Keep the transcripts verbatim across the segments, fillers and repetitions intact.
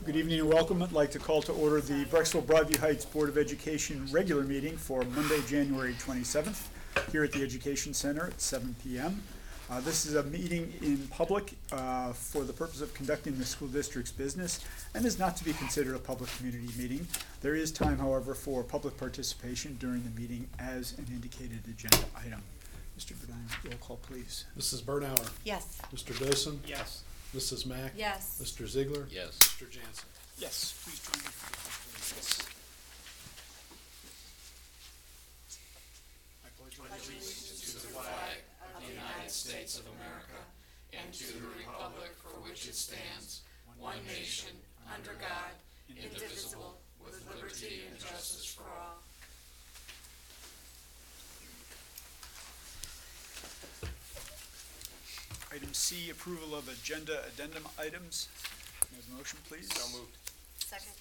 Good evening and welcome. I'd like to call to order the Brecksville Broadview Heights Board of Education regular meeting for Monday, January twenty-seventh, here at the Education Center at seven p m Uh, this is a meeting in public uh, for the purpose of conducting the school district's business and is not to be considered a public community meeting. There is time, however, for public participation during the meeting as an indicated agenda item. Mister Burdine, roll call, please. Missus Bernauer. Yes. Mister Dosen. Yes. Missus Mack. Yes. Mister Ziegler. Yes. Mister Jansen. Yes, please join me for the pledge, please. I pledge allegiance To the flag of the United States of America and to the republic for which it stands, one nation, under God, indivisible, with liberty and justice for all. Item C, approval of agenda addendum items. May I have a motion, please? So moved. Second.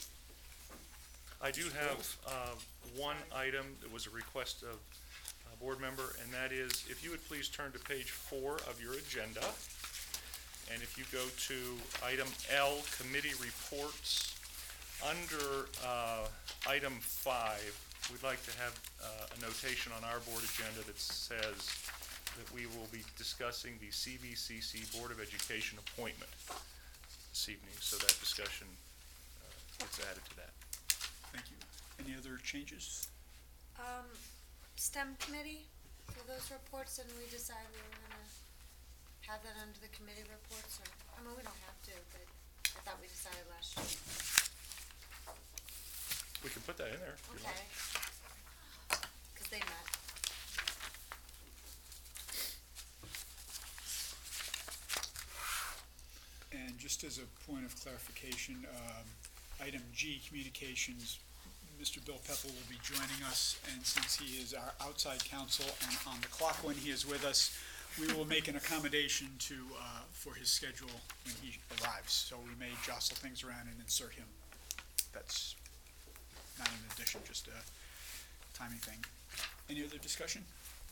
I do have uh, one item that was a request of a board member, and that is if you would please turn to page four of your agenda. And if you go to item L, committee reports, under uh, item five, we'd like to have uh, a notation on our board agenda that says that we will be discussing the C V C C Board of Education appointment this evening, so that discussion uh, gets added to that. Thank you. Any other changes? Um, STEM committee for those reports, and we decided we were gonna have that under the committee reports, or, I mean, we don't have to, but I thought we decided last year. We can put that in there if you Okay. like. Cause they met. And just as a point of clarification, um, item G, communications, Mister Bill Peppel will be joining us, and since he is our outside counsel and on the clock when he is with us, we will make an accommodation to, uh, for his schedule when he arrives. So we may jostle things around and insert him. That's not an addition, just a timing thing. Any other discussion?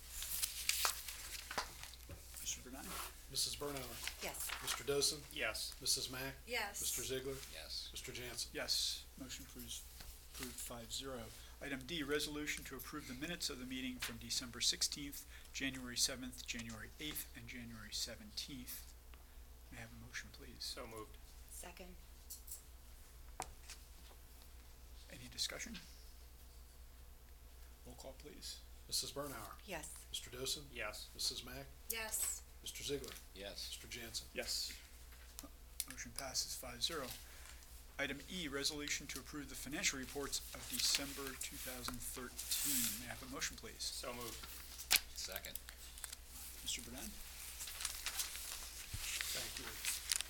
Mister Burnine? Missus Bernauer. Yes. Mister Dosen. Yes. Missus Mack. Yes. Mister Ziegler. Yes. Mister Jansen. Yes, motion approves, approved five zero. Item D, resolution to approve the minutes of the meeting from December sixteenth, January seventh, January eighth, and January seventeenth. May I have a motion, please? So moved. Second. Any discussion? Roll call, please. Missus Bernauer. Yes. Mister Dosen. Yes. Missus Mack. Yes. Mister Ziegler. Yes. Mister Jansen. Yes. Motion passes five zero. Item E, resolution to approve the financial reports of December two thousand thirteen. May I have a motion, please? So moved. Second. Mister Burnine? Thank you.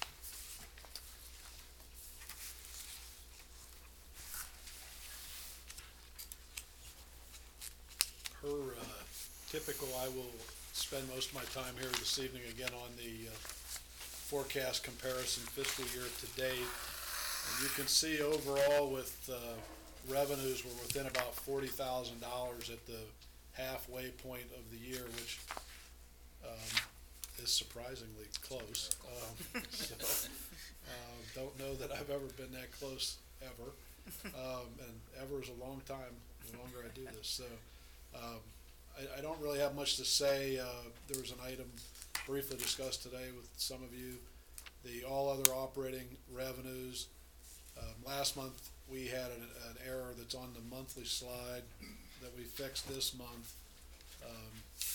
Per uh, typical, I will spend most of my time here this evening again on the uh, forecast comparison fiscal year to date. And you can see overall with uh, revenues, we're within about forty thousand dollars at the halfway point of the year, which um, is surprisingly close. Um, so, um, don't know that I've ever been that close ever. Um, and ever is a long time, the longer I do this. So um, I, I don't really have much to say. Uh, there was an item briefly discussed today with some of you, the all other operating revenues. Um, last month we had an, an error that's on the monthly slide that we fixed this month. Um,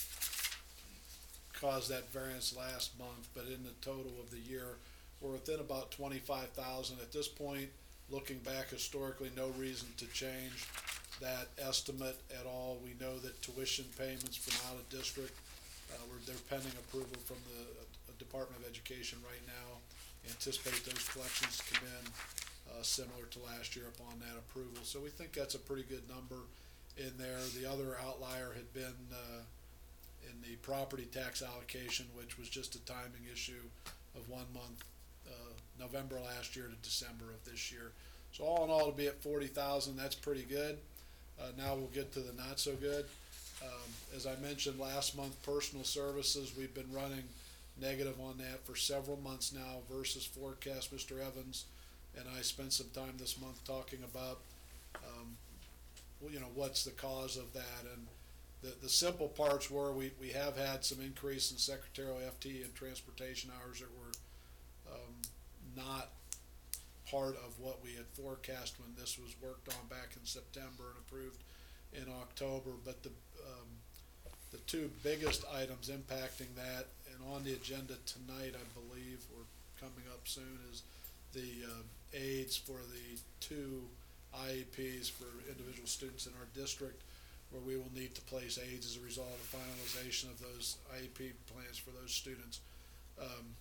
caused that variance last month, but in the total of the year, we're within about twenty-five thousand at this point. Looking back historically, no reason to change that estimate at all. We know that tuition payments from out of district, uh, we're, they're pending approval from the uh, Department of Education right now. Anticipate those collections to come in uh, similar to last year upon that approval. So we think that's a pretty good number in there. The other outlier had been uh, in the property tax allocation, which was just a timing issue of one month, uh, November last year to December of this year. So all in all, to be at forty thousand, that's pretty good. Uh, now we'll get to the not so good. Um, as I mentioned last month, personal services, we've been running negative on that for several months now versus forecast. Mister Evans and I spent some time this month talking about, um, well, you know, what's the cause of that, and the, the simple parts were we, we have had some increase in secretarial F T E and transportation hours that were um, not part of what we had forecast when this was worked on back in September and approved in October. But the um, the two biggest items impacting that, and on the agenda tonight, I believe, or coming up soon, is the uh, aids for the two I E Ps for individual students in our district, where we will need to place aids as a result of the finalization of those I E P plans for those students. Um,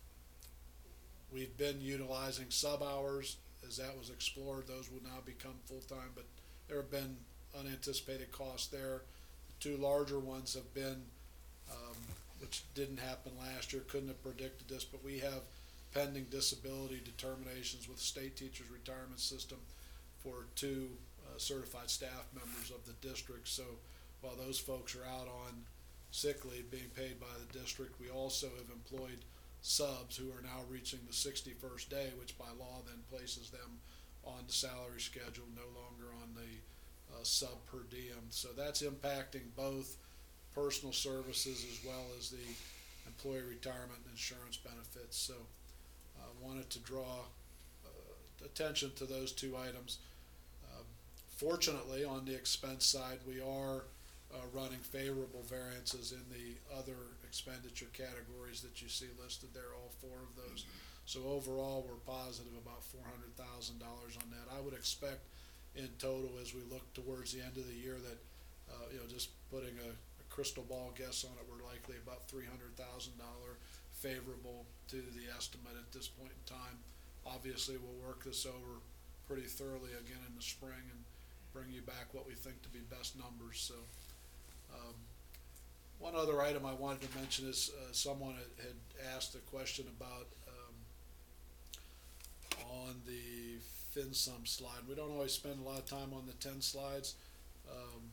we've been utilizing sub-hours as that was explored. Those will now become full-time, but there have been unanticipated costs there. The two larger ones have been, um, which didn't happen last year, couldn't have predicted this, but we have pending disability determinations with the state teachers retirement system for two uh, certified staff members of the district. So while those folks are out on sick leave being paid by the district, we also have employed subs who are now reaching the sixty-first day, which by law then places them on the salary schedule, no longer on the uh, sub per diem. So that's impacting both personal services as well as the employee retirement and insurance benefits. So I uh, wanted to draw uh, attention to those two items. Um, fortunately, on the expense side, we are uh, running favorable variances in the other expenditure categories that you see listed there, all four of those. So overall, we're positive about four hundred thousand dollars on that. I would expect in total, as we look towards the end of the year, that, uh, you know, just putting a, a crystal ball guess on it, we're likely about three hundred thousand dollars favorable to the estimate at this point in time. Obviously, we'll work this over pretty thoroughly again in the spring and bring you back what we think to be best numbers. So, um, one other item I wanted to mention is uh, someone had, had asked a question about um, on the FinSum slide. We don't always spend a lot of time on the ten slides. Um,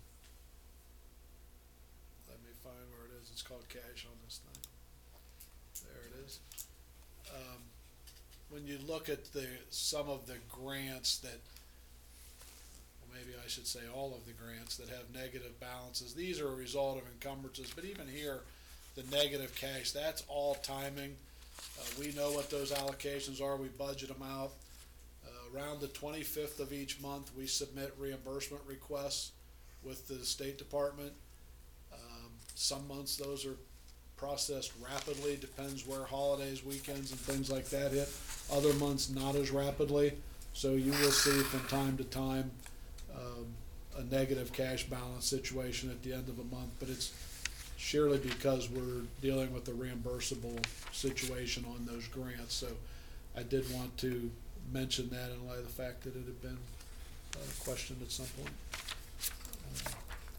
let me find where it is. It's called cash on this thing. There it is. Um, when you look at the some of the grants that, well, maybe I should say all of the grants that have negative balances, these are a result of encumbrances. But even here, the negative cash, that's all timing. Uh, we know what those allocations are. We budget them out. Uh, around the twenty-fifth of each month, we submit reimbursement requests with the State Department. Um, some months those are processed rapidly, depends where holidays, weekends, and things like that hit. Other months not as rapidly. So you will see from time to time um, a negative cash balance situation at the end of a month, but it's surely because we're dealing with a reimbursable situation on those grants. So I did want to mention that in light of the fact that it had been uh, questioned at some point. Uh,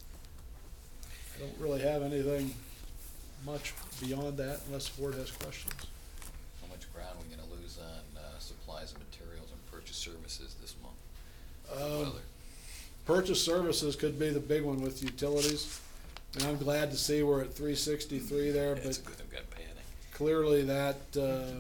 I don't really have anything much beyond that unless the board has questions. How much ground are we gonna lose on uh, supplies and materials and purchase services this month? Um, Weather. Purchase services could be the big one with utilities. And I'm glad to see we're at three sixty-three there, It's but good, I've got padding. clearly that, uh,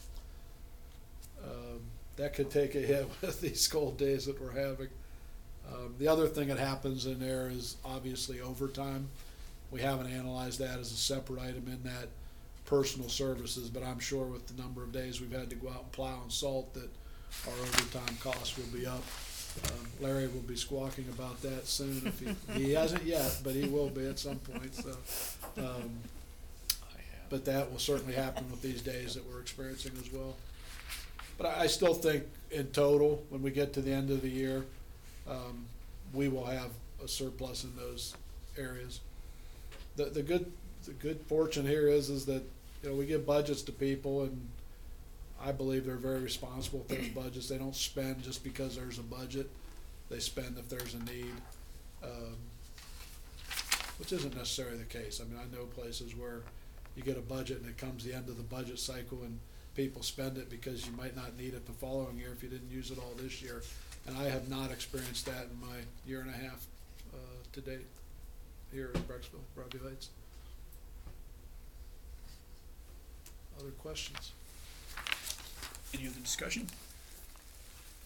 um, that could take a hit with these cold days that we're having. Um, the other thing that happens in there is obviously overtime. We haven't analyzed that as a separate item in that personal services, but I'm sure with the number of days we've had to go out and plow and salt that our overtime costs will be up. Um, Larry will be squawking about that soon. If he, he hasn't yet, but he will be at some point. So, um, but that will certainly happen with these days that we're experiencing as well. But I, I still think in total, when we get to the end of the year, um, we will have a surplus in those areas. The the good the good fortune here is is that, you know, we give budgets to people, and I believe they're very responsible with those budgets. They don't spend just because there's a budget. They spend if there's a need, um, which isn't necessarily the case. I mean, I know places where you get a budget and it comes the end of the budget cycle and people spend it because you might not need it the following year if you didn't use it all this year. And I have not experienced that in my year and a half uh, to date here in Brecksville, Broadview Heights. Other questions? Any other discussion?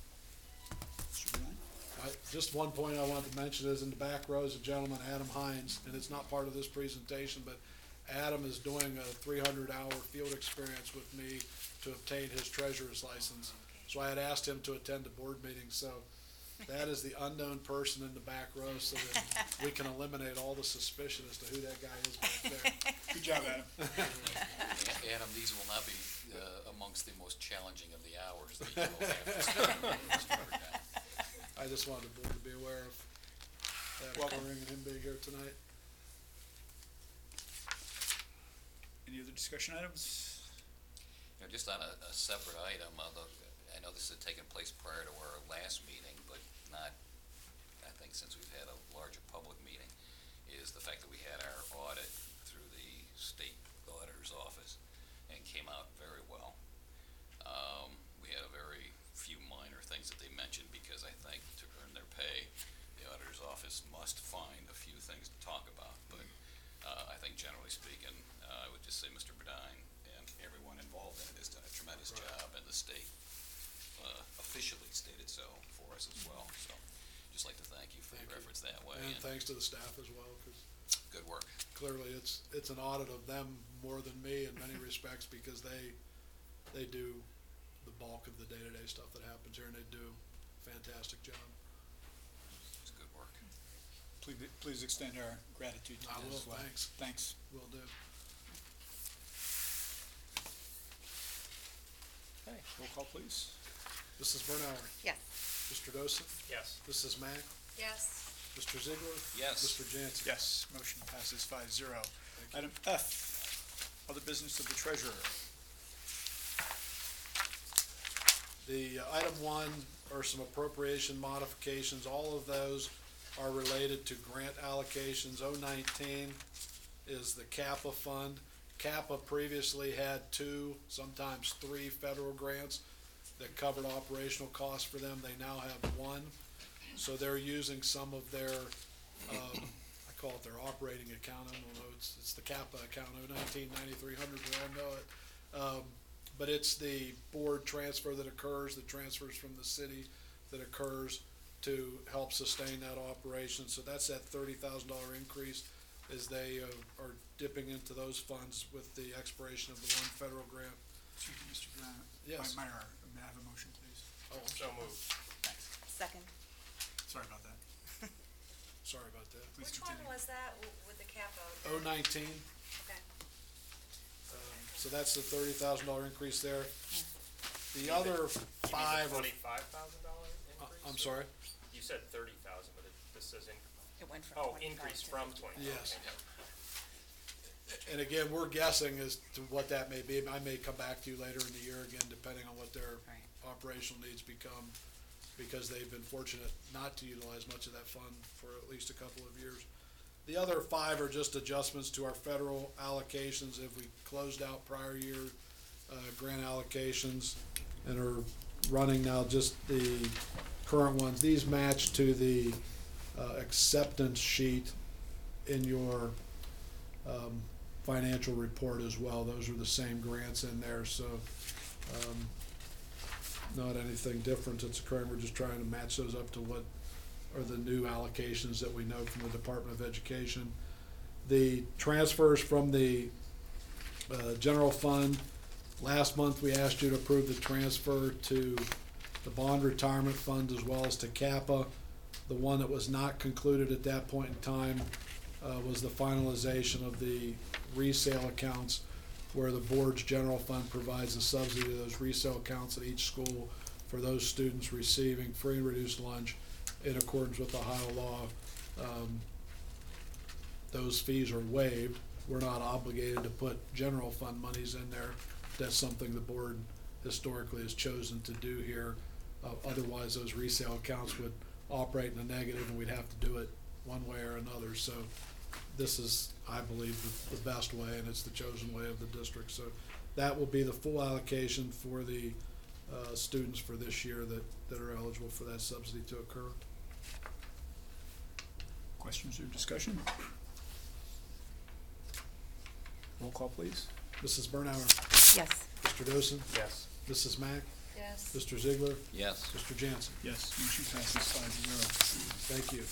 just one point I wanted to mention is in the back row is a gentleman, Adam Hines, and it's not part of this presentation, but Adam is doing a three hundred hour field experience with me to obtain his treasurer's license. So I had asked him to attend the board meeting, so that is the unknown person in the back row, so that we can eliminate all the suspicion as to who that guy is back there. Good job, Adam. A- Adam, these will not be uh, amongst the most challenging of the hours that you will have to spend on Mister Burdine. I just wanted the board to be aware of that Welcome. occurring and him being here tonight. Any other discussion items? You know, just on a, a separate item, although I know this had taken place prior to our last meeting, but not, I think, since we've had a larger public meeting, is the fact that we had our audit through the state auditor's office and came out very well. Um, we had a very few minor things that they mentioned because I think to earn their pay, the auditor's office must find a few things to talk about. But uh, I think generally speaking, uh, I would just say Mister Burdine and everyone involved in it has done a tremendous Right. job, and the state uh, officially stated so for us as well. So just like to thank you for Thank your you. efforts that way. And thanks to the staff as well, because Good work. clearly it's, it's an audit of them more than me in many respects, because they, they do the bulk of the day-to-day stuff that happens here, and they do a fantastic job. It's good work. Please, please extend our gratitude to I them will, as well. thanks. Thanks. Will do. Okay, roll call, please. Missus Bernauer, Yes. Mister Dosen, Yes. Missus Mack, Yes. Mister Ziegler. Yes. Mister Jansen. Yes, motion passes five zero. Thank you. Item F, other business of the treasurer. The uh, item one are some appropriation modifications. All of those are related to grant allocations. O nineteen is the CAPA fund. CAPA previously had two, sometimes three federal grants that covered operational costs for them. They now have one. So they're using some of their, um, I call it their operating account. I don't know, it's, it's the CAPA account, O nineteen ninety-three hundred, we all know it. Um, But it's the board transfer that occurs, the transfers from the city that occurs to help sustain that operation. So that's that thirty thousand dollar increase as they uh, are dipping into those funds with the expiration of the one federal grant. Excuse me, Mister Brown. Yes. Meyer, may I have a motion, please? Oh, So moved. Thanks. Second. Sorry about that. sorry about that. Please Which one continue. was that w- with the capo? O nineteen, Okay. um, so that's the thirty thousand dollar increase there. The other five are, Twenty-five thousand dollar uh, increase? I'm sorry, You said thirty thousand, but it, this says in, It went from oh, twenty-five increase to- from twenty. Yes. Okay. and again, we're guessing as to what that may be. I may come back to you later in the year again, depending on what their Right. operational needs become, because they've been fortunate not to utilize much of that fund for at least a couple of years. The other five are just adjustments to our federal allocations. If we closed out prior year, uh, grant allocations and are running now just the current ones. These match to the, uh, acceptance sheet in your, um, financial report as well. Those are the same grants in there, so, um, not anything different that's occurring. We're just trying to match those up to what are the new allocations that we know from the Department of Education. The transfers from the, uh, general fund, last month we asked you to approve the transfer to the bond retirement fund as well as to CAPA. The one that was not concluded at that point in time, uh, was the finalization of the resale accounts, where the board's general fund provides a subsidy to those resale accounts at each school for those students receiving free and reduced lunch in accordance with Ohio law. Um, those fees are waived. We're not obligated to put general fund monies in there. That's something the board historically has chosen to do here. Uh, otherwise, those resale accounts would operate in a negative, and we'd have to do it one way or another. So this is, I believe, the, the best way, and it's the chosen way of the district. So that will be the full allocation for the uh, students for this year that, that are eligible for that subsidy to occur. Questions or discussion? Roll call, please. Missus Bernauer, Yes. Mister Dosen, Yes. Missus Mack, Yes. Mister Ziegler, Yes. Mister Jansen. Yes, motion passes five zero. Thank you.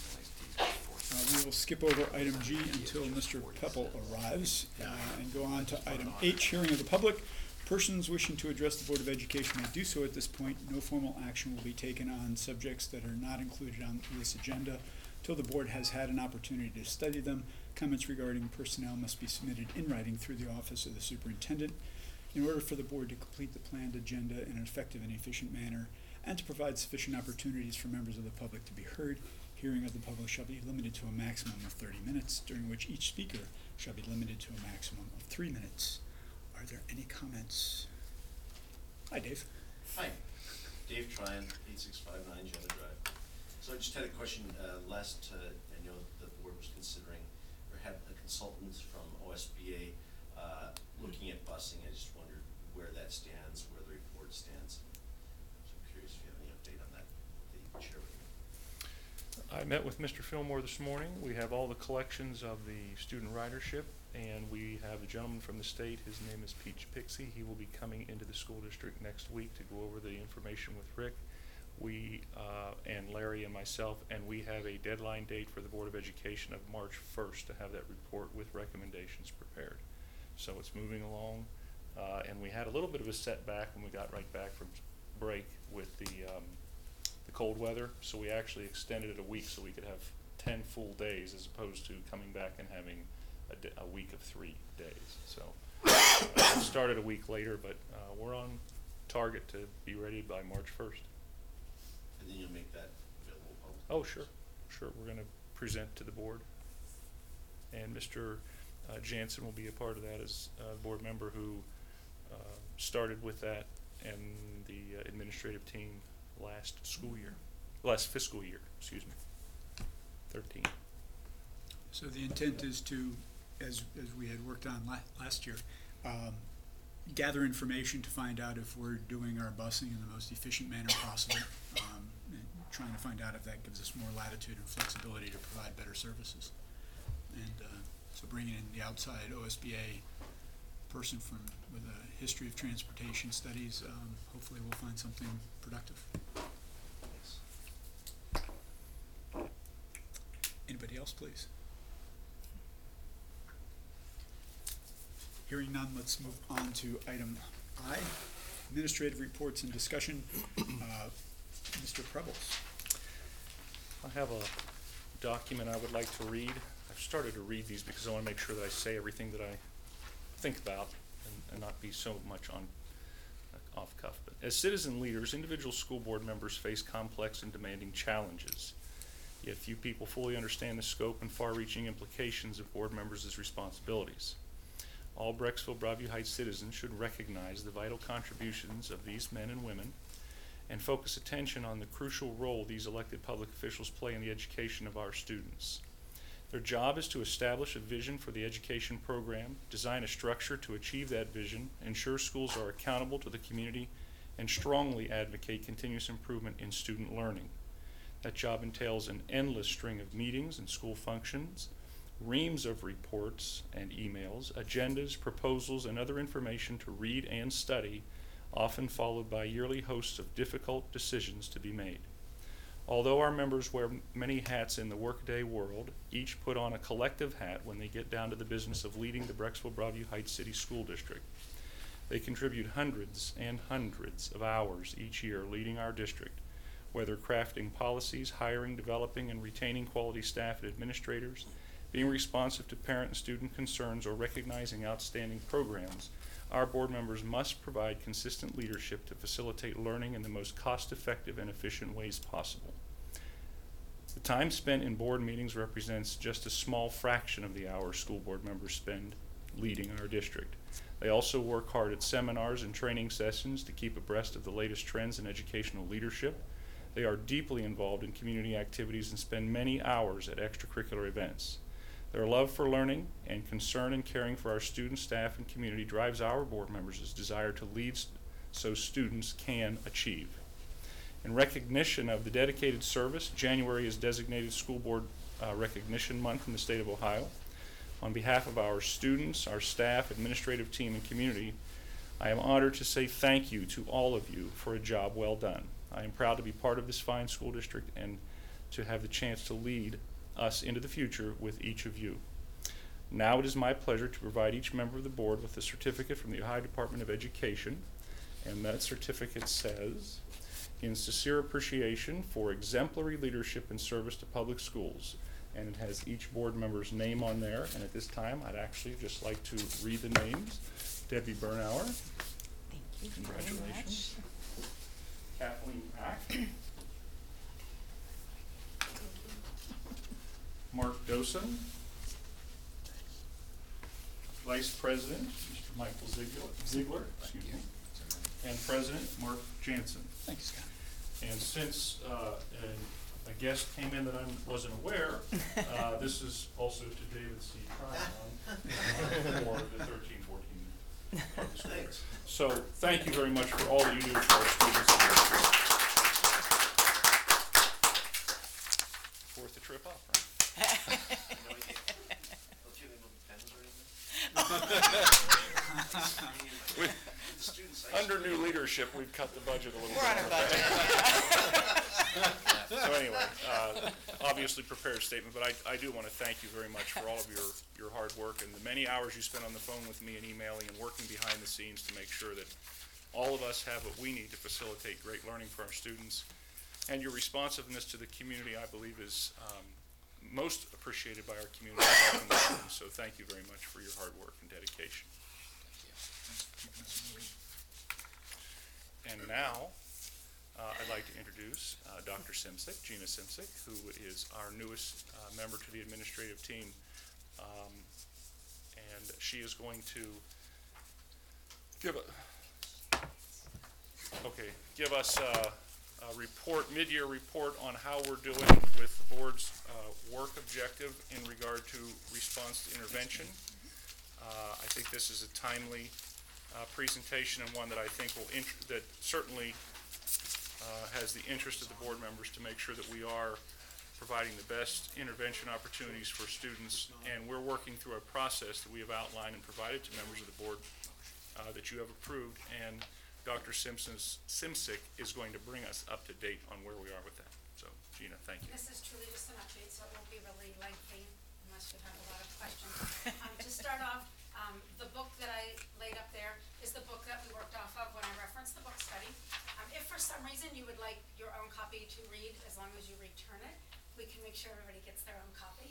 Uh, we will skip over item G until Mister Peppel arrives, uh, and go on to item H, hearing of the public. Persons wishing to address the Board of Education may do so at this point. No formal action will be taken on subjects that are not included on this agenda till the board has had an opportunity to study them. Comments regarding personnel must be submitted in writing through the office of the superintendent. In order for the board to complete the planned agenda in an effective and efficient manner, and to provide sufficient opportunities for members of the public to be heard, hearing of the public shall be limited to a maximum of thirty minutes, during which each speaker shall be limited to a maximum of three minutes. Are there any comments? Hi, Dave. Hi, Dave Tryon, eight six five nine Jenna Drive. So I just had a question, uh, last, uh, I know the board was considering, or had a consultant from O S B A, uh, looking at busing. I just wondered where that stands, where the report stands. So I'm curious if you have any update on that, that you can share with me. I met with Mister Fillmore this morning. We have all the collections of the student ridership, and we have a gentleman from the state. His name is Peach Pixie. He will be coming into the school district next week to go over the information with Rick. We, uh, and Larry and myself, and we have a deadline date for the Board of Education of March first to have that report with recommendations prepared. So it's moving along, uh, and we had a little bit of a setback when we got right back from break with the, um, the cold weather, so we actually extended it a week so we could have ten full days as opposed to coming back and having a, d a week of three days. So uh, it started a week later, but uh, we're on target to be ready by March first. And then you'll make that available public? Oh, sure, sure. We're going to present to the board. And Mister Uh, Jansen will be a part of that as a board member who uh, started with that and the uh, administrative team last school year, last fiscal year, excuse me, thirteen. So the intent is to, as, as we had worked on la last year, um, gather information to find out if we're doing our busing in the most efficient manner possible, um, and trying to find out if that gives us more latitude and flexibility to provide better services. And uh, so bringing in the outside O S B A person from with a history of transportation studies, um, hopefully we'll find something productive. Thanks. Anybody else, please? Hearing none, let's move on to item I, administrative reports and discussion. Uh, Mister Prebbles. I have a document I would like to read. I've started to read these because I want to make sure that I say everything that I think about and, and not be so much on uh, off cuff. But as citizen leaders, individual school board members face complex and demanding challenges. Yet few people fully understand the scope and far-reaching implications of board members' responsibilities. All Brecksville Broadview Heights citizens should recognize the vital contributions of these men and women and focus attention on the crucial role these elected public officials play in the education of our students. Their job is to establish a vision for the education program, design a structure to achieve that vision, ensure schools are accountable to the community, and strongly advocate continuous improvement in student learning. That job entails an endless string of meetings and school functions, reams of reports and emails, agendas, proposals, and other information to read and study, often followed by yearly hosts of difficult decisions to be made. Although our members wear many hats in the workday world, each put on a collective hat when they get down to the business of leading the Brecksville Broadview Heights City School District. They contribute hundreds and hundreds of hours each year leading our district, whether crafting policies, hiring, developing, and retaining quality staff and administrators, being responsive to parent and student concerns, or recognizing outstanding programs. Our board members must provide consistent leadership to facilitate learning in the most cost-effective and efficient ways possible. The time spent in board meetings represents just a small fraction of the hours school board members spend leading our district. They also work hard at seminars and training sessions to keep abreast of the latest trends in educational leadership. They are deeply involved in community activities and spend many hours at extracurricular events. Their love for learning and concern and caring for our students, staff, and community drives our board members' desire to lead so students can achieve. In recognition of the dedicated service, January is designated School Board uh, Recognition Month in the state of Ohio. On behalf of our students, our staff, administrative team, and community, I am honored to say thank you to all of you for a job well done. I am proud to be part of this fine school district and to have the chance to lead us into the future with each of you. Now it is my pleasure to provide each member of the board with a certificate from the Ohio Department of Education, and that certificate says, "In sincere appreciation for exemplary leadership and service to public schools," and it has each board member's name on there. And at this time, I'd actually just like to read the names. Debbie Bernauer. Thank you very Congratulations. Kathleen Pack. Mark Dosen. Vice President, Mister Michael Ziegler, Ziegler, excuse me, and President Mark Jansen. Thanks, Scott. And since uh, an- a guest came in that I wasn't aware, uh, this is also to David C. Tryon for the thirteen fourteen public school. Thanks. So thank you very much for all that you do for our students. Worth the trip up, right? Don't you need little pens or anything? With- The students I- Under new leadership, we've cut the budget a little bit. We're on a budget. So anyway, uh, obviously prepared statement, but I, I do want to thank you very much for all of your, your hard work and the many hours you spent on the phone with me and emailing and working behind the scenes to make sure that all of us have what we need to facilitate great learning for our students. And your responsiveness to the community, I believe, is um, most appreciated by our community. So thank you very much for your hard work and dedication. And now, uh, I'd like to introduce uh, Doctor Simsick, Gina Simsick, who is our newest uh, member to the administrative team. Um, and she is going to give a, okay, give us a, a report, mid-year report on how we're doing with the board's uh, work objective in regard to response to intervention. Uh, I think this is a timely Uh, presentation, and one that I think will, int- that certainly uh, has the interest of the board members to make sure that we are providing the best intervention opportunities for students, and we're working through a process that we have outlined and provided to members of the board uh, that you have approved, and Doctor Simpson's, Simsick is going to bring us up to date on where we are with that. So, Gina, thank you. This is truly just an update, so it won't be really lengthy unless you have a lot of questions. Um, to start off, um, the book that I laid up there is the book that we worked off of when I referenced the book study. Um, if for some reason you would like your own copy to read, as long as you return it, we can make sure everybody gets their own copy.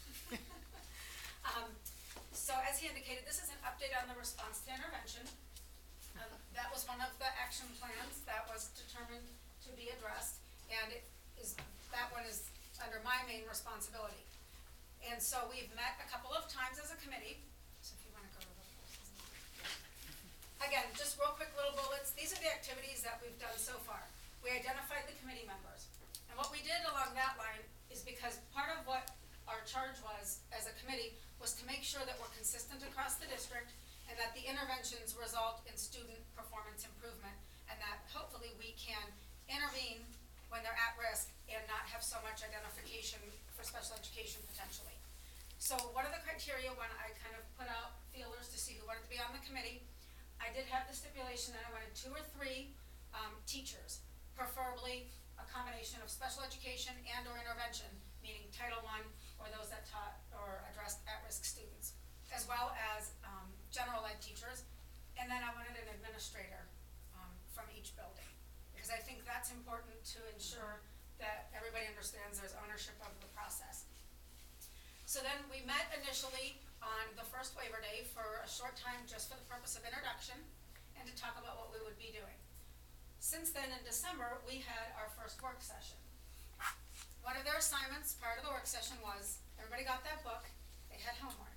um, so as he indicated, this is an update on the response to intervention. Um, that was one of the action plans that was determined to be addressed, and it is, that one is under my main responsibility. And so we've met a couple of times as a committee. So if you want to go to the again, just real quick little bullets. These are the activities that we've done so far. We identified the committee members. And what we did along that line is because part of what our charge was as a committee was to make sure that we're consistent across the district and that the interventions result in student performance improvement, and that hopefully we can intervene when they're at risk and not have so much identification for special education potentially. So what are the criteria when I kind of put out feelers to see who wanted to be on the committee? I did have the stipulation that I wanted two or three um, teachers, preferably a combination of special education and or intervention, meaning Title One or those that taught or addressed at-risk students, as well as um, general ed teachers. And then I wanted an administrator um, from each building, because I think that's important to ensure that everybody understands there's ownership of the process. So then we met initially on the first waiver day for a short time, just for the purpose of introduction and to talk about what we would be doing. Since then, in December, we had our first work session. One of their assignments prior to the work session was, everybody got that book, they had homework.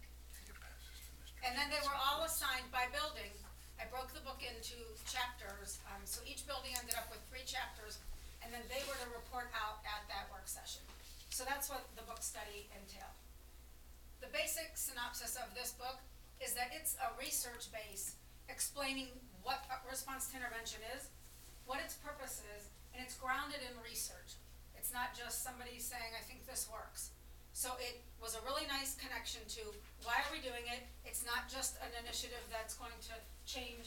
And then they were all assigned by building. I broke the book into chapters, um, so each building ended up with three chapters, and then they were to report out at that work session. So that's what the book study entailed. The basic synopsis of this book is that it's a research base explaining what a response to intervention is, what its purpose is, and it's grounded in research. It's not just somebody saying, I think this works. So it was a really nice connection to why are we doing it. It's not just an initiative that's going to change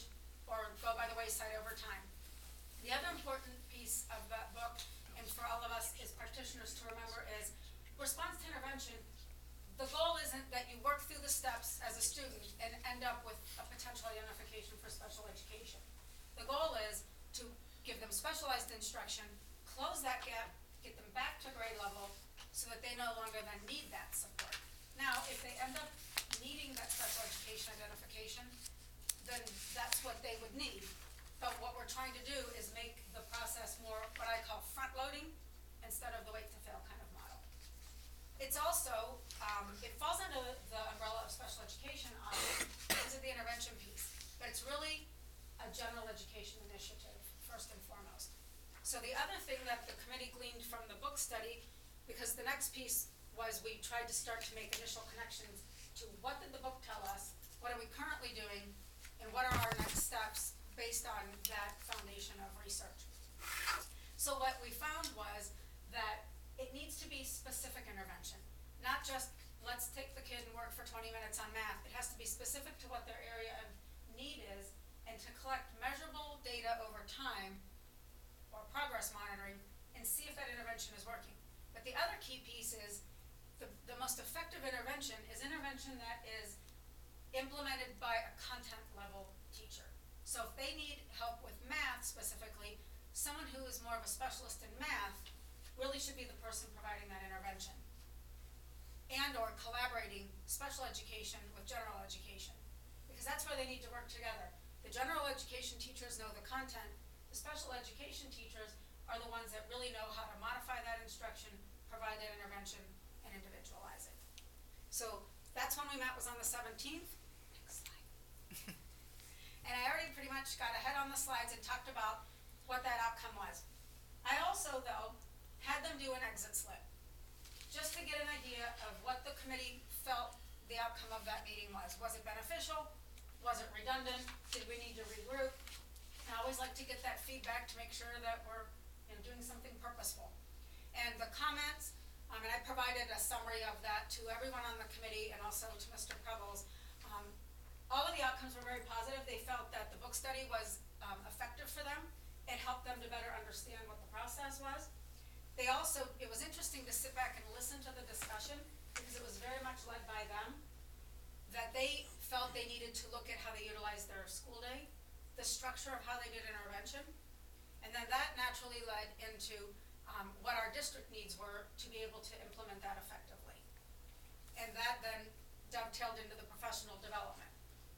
or go by the wayside over time. The other important piece of that book, and for all of us as practitioners to remember, is response to intervention. The goal isn't that you work through the steps as a student and end up with a potential identification for special education. The goal is to give them specialized instruction, close that gap, get them back to grade level so that they no longer then need that support. Now, if they end up needing that special education identification, then that's what they would need. But what we're trying to do is make the process more what I call front-loading instead of the wait-to-fail kind of model. It's also, um, it falls under the umbrella of special education audit because of the intervention piece, but it's really a general education initiative, first and foremost. So the other thing that the committee gleaned from the book study, because the next piece was we tried to start to make initial connections to what did the book tell us, what are we currently doing, and what are our next steps based on that foundation of research. So what we found was that it needs to be specific intervention, not just let's take the kid and work for twenty minutes on math. It has to be specific to what their area of need is and to collect measurable data over time or progress monitoring and see if that intervention is working. But the other key piece is the, the most effective intervention is intervention that is implemented by a content level teacher. So if they need help with math specifically, someone who is more of a specialist in math really should be the person providing that intervention. And or collaborating special education with general education, because that's where they need to work together. The general education teachers know the content, the special education teachers are the ones that really know how to modify that instruction, provide that intervention, and individualize it. So that's when we met, was on the seventeenth. Next slide. And I already pretty much got ahead on the slides and talked about what that outcome was. I also, though, had them do an exit slip, just to get an idea of what the committee felt the outcome of that meeting was. Was it beneficial? Was it redundant? Did we need to regroup? And I always like to get that feedback to make sure that we're, you know, doing something purposeful. And the comments, um, and I provided a summary of that to everyone on the committee and also to Mister Prebbles. Um, all of the outcomes were very positive. They felt that the book study was um, effective for them. It helped them to better understand what the process was. They also, it was interesting to sit back and listen to the discussion because it was very much led by them, that they felt they needed to look at how they utilized their school day, the structure of how they did intervention, and then that naturally led into um, what our district needs were to be able to implement that effectively. And that then dovetailed into the professional development.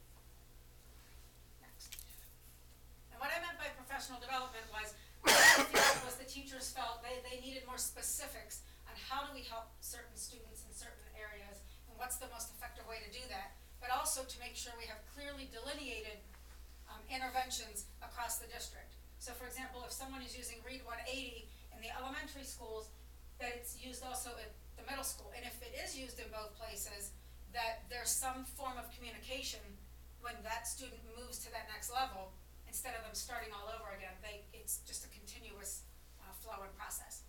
Next. And what I meant by professional development was was the teachers felt they, they needed more specifics on how do we help certain students in certain areas and what's the most effective way to do that, but also to make sure we have clearly delineated um, interventions across the district. So for example, if someone is using Read one eighty in the elementary schools, that it's used also at the middle school, and if it is used in both places, that there's some form of communication when that student moves to that next level. Instead of them starting all over again, they, it's just a continuous uh, flow and process.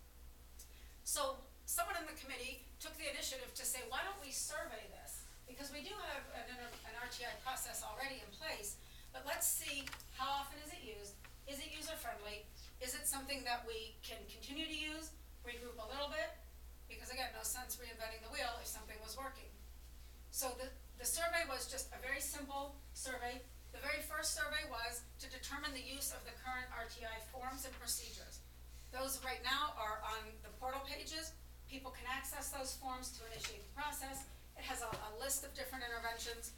So someone in the committee took the initiative to say, why don't we survey this? Because we do have an, an R T I process already in place, but let's see how often is it used? Is it user-friendly? Is it something that we can continue to use, regroup a little bit? Because again, no sense reinventing the wheel if something was working. So the, the survey was just a very simple survey. The very first survey was to determine the use of the current R T I forms and procedures. Those right now are on the portal pages. People can access those forms to initiate the process. It has a, a list of different interventions.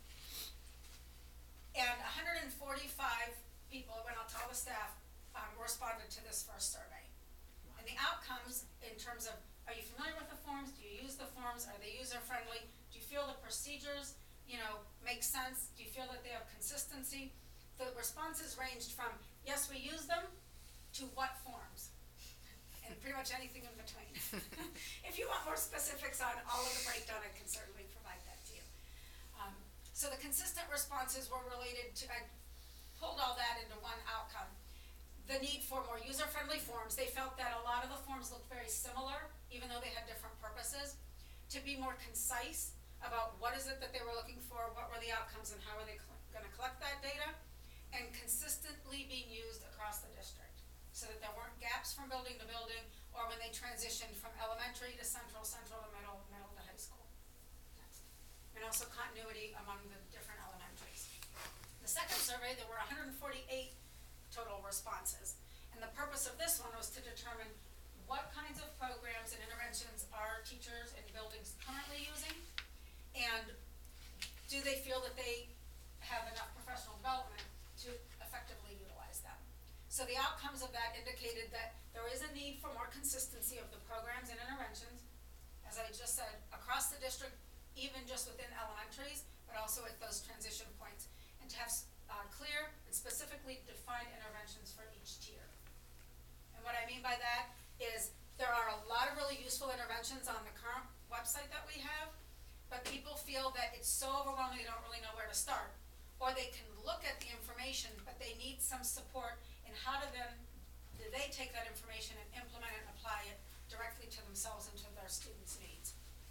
And one hundred forty-five people, it went out to all the staff, um, responded to this first survey. And the outcomes in terms of, are you familiar with the forms? Do you use the forms? Are they user-friendly? Do you feel the procedures, you know, make sense? Do you feel that they have consistency? The responses ranged from, yes, we use them, to what forms? And pretty much anything in between. If you want more specifics on all of the breakdown, I can certainly provide that to you. Um, so the consistent responses were related to, I pulled all that into one outcome. The need for more user-friendly forms. They felt that a lot of the forms looked very similar, even though they had different purposes. To be more concise about what is it that they were looking for, what were the outcomes, and how are they going to collect that data. and consistently being used across the district, so that there weren't gaps from building to building, or when they transitioned from elementary to central, central to middle, middle to high school. And also continuity among the different elementaries. The second survey, there were one hundred forty-eight total responses, and the purpose of this one was to determine what kinds of programs and interventions are teachers and buildings currently using, and do they feel that they have enough professional development to effectively utilize them. So the outcomes of that indicated that there is a need for more consistency of the programs and interventions, as I just said, across the district, even just within elementaries, but also at those transition points, and to have uh, clear and specifically defined interventions for each tier. And what I mean by that is there are a lot of really useful interventions on the current website that we have, but people feel that it's so overwhelming they don't really know where to start. Or they can look at the information, but they need some support in how to then, do they take that information and implement it and apply it directly to themselves and to their students' needs.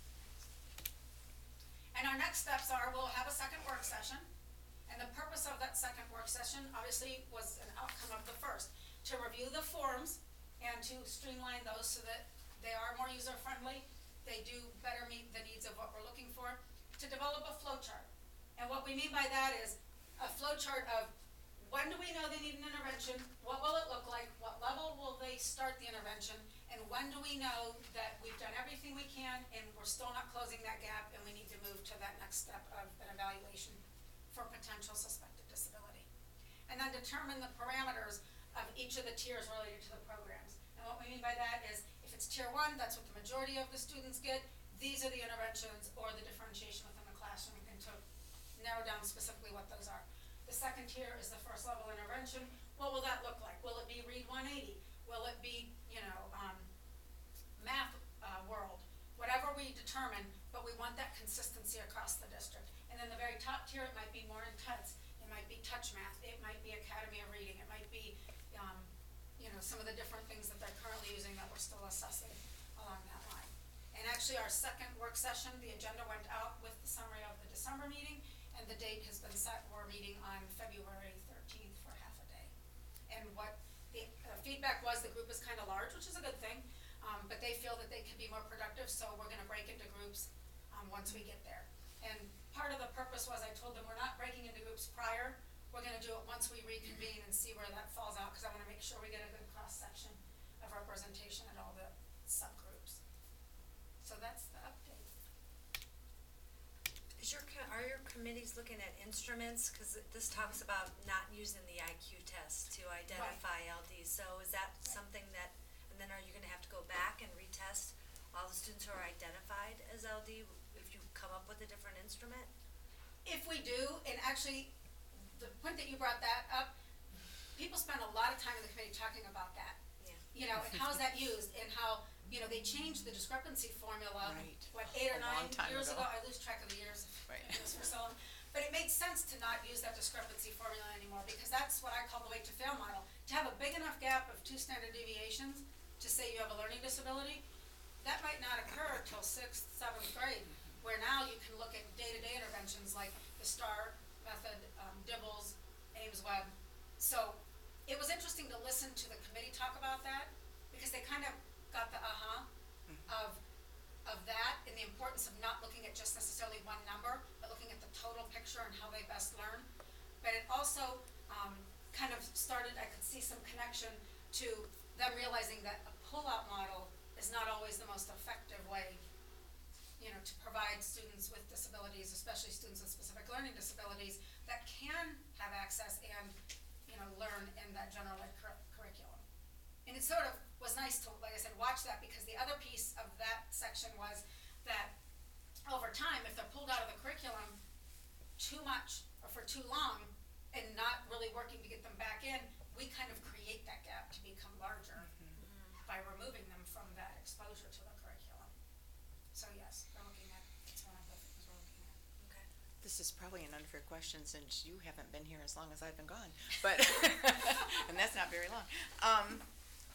And our next steps are, we'll have a second work session, and the purpose of that second work session obviously was an outcome of the first, to review the forms and to streamline those so that they are more user-friendly, they do better meet the needs of what we're looking for, to develop a flow chart. And what we mean by that is a flow chart of when do we know they need an intervention, what will it look like, what level will they start the intervention, and when do we know that we've done everything we can and we're still not closing that gap and we need to move to that next step of an evaluation for potential suspected disability. And then determine the parameters of each of the tiers related to the programs. And what we mean by that is if it's tier one, that's what the majority of the students get, these are the interventions or the differentiation within the classroom, and to narrow down specifically what those are. The second tier is the first level intervention. What will that look like? Will it be Read one eighty? Will it be, you know, um, math uh, world? Whatever we determine, but we want that consistency across the district. And then the very top tier, it might be more intense. It might be touch math. It might be Academy of Reading. It might be, um, you know, some of the different things that they're currently using that we're still assessing along that line. And actually our second work session, the agenda went out with the summary of the December meeting, and the date has been set. We're meeting on February thirteenth for half a day. And what the uh, feedback was, the group is kind of large, which is a good thing, um, but they feel that they can be more productive, so we're gonna break into groups um, once we get there. And part of the purpose was, I told them we're not breaking into groups prior, we're gonna do it once we reconvene and see where that falls out, because I wanna make sure we get a good cross-section of representation at all the subgroups. So that's the update. Is your, co- are your committees looking at instruments? Cause it- this talks about not using the I Q test to identify L Ds, so is that something that, and then are you gonna have to go back and retest all the students who are identified as L D if you come up with a different instrument? If we do, and actually, the point that you brought that up, people spend a lot of time in the committee talking about that. Yeah. You know, and how's that used, and how, you know, they changed the discrepancy formula, Right. what, eight or A long nine time years ago. ago? I lose track of the years. Right. It was for so long. But it made sense to not use that discrepancy formula anymore, because that's what I call the weight to fail model. To have a big enough gap of two standard deviations to say you have a learning disability, that might not occur till sixth, seventh grade, where now you can look at day-to-day interventions like the STAR method, um, DIBELS, Ames Web. So it was interesting to listen to the committee talk about that, because they kind of got the aha of, of that, and the importance of not looking at just necessarily one number, but looking at the total picture and how they best learn. But it also, um, kind of started, I could see some connection to them realizing that a pull-out model is not always the most effective way, you know, to provide students with disabilities, especially students with specific learning disabilities, that can have access and, you know, learn in that general ed cur- curriculum. And it sort of was nice to, like I said, watch that, because the other piece of that section was that over time, if they're pulled out of the curriculum too much or for too long and not really working to get them back in, we kind of create that gap to become larger mm-hmm. by removing them from that exposure to the curriculum. So yes, we're looking at, it's one of the things we're looking at. Okay. This is probably an unfair question since you haven't been here as long as I've been gone, but, and that's not very long. Um,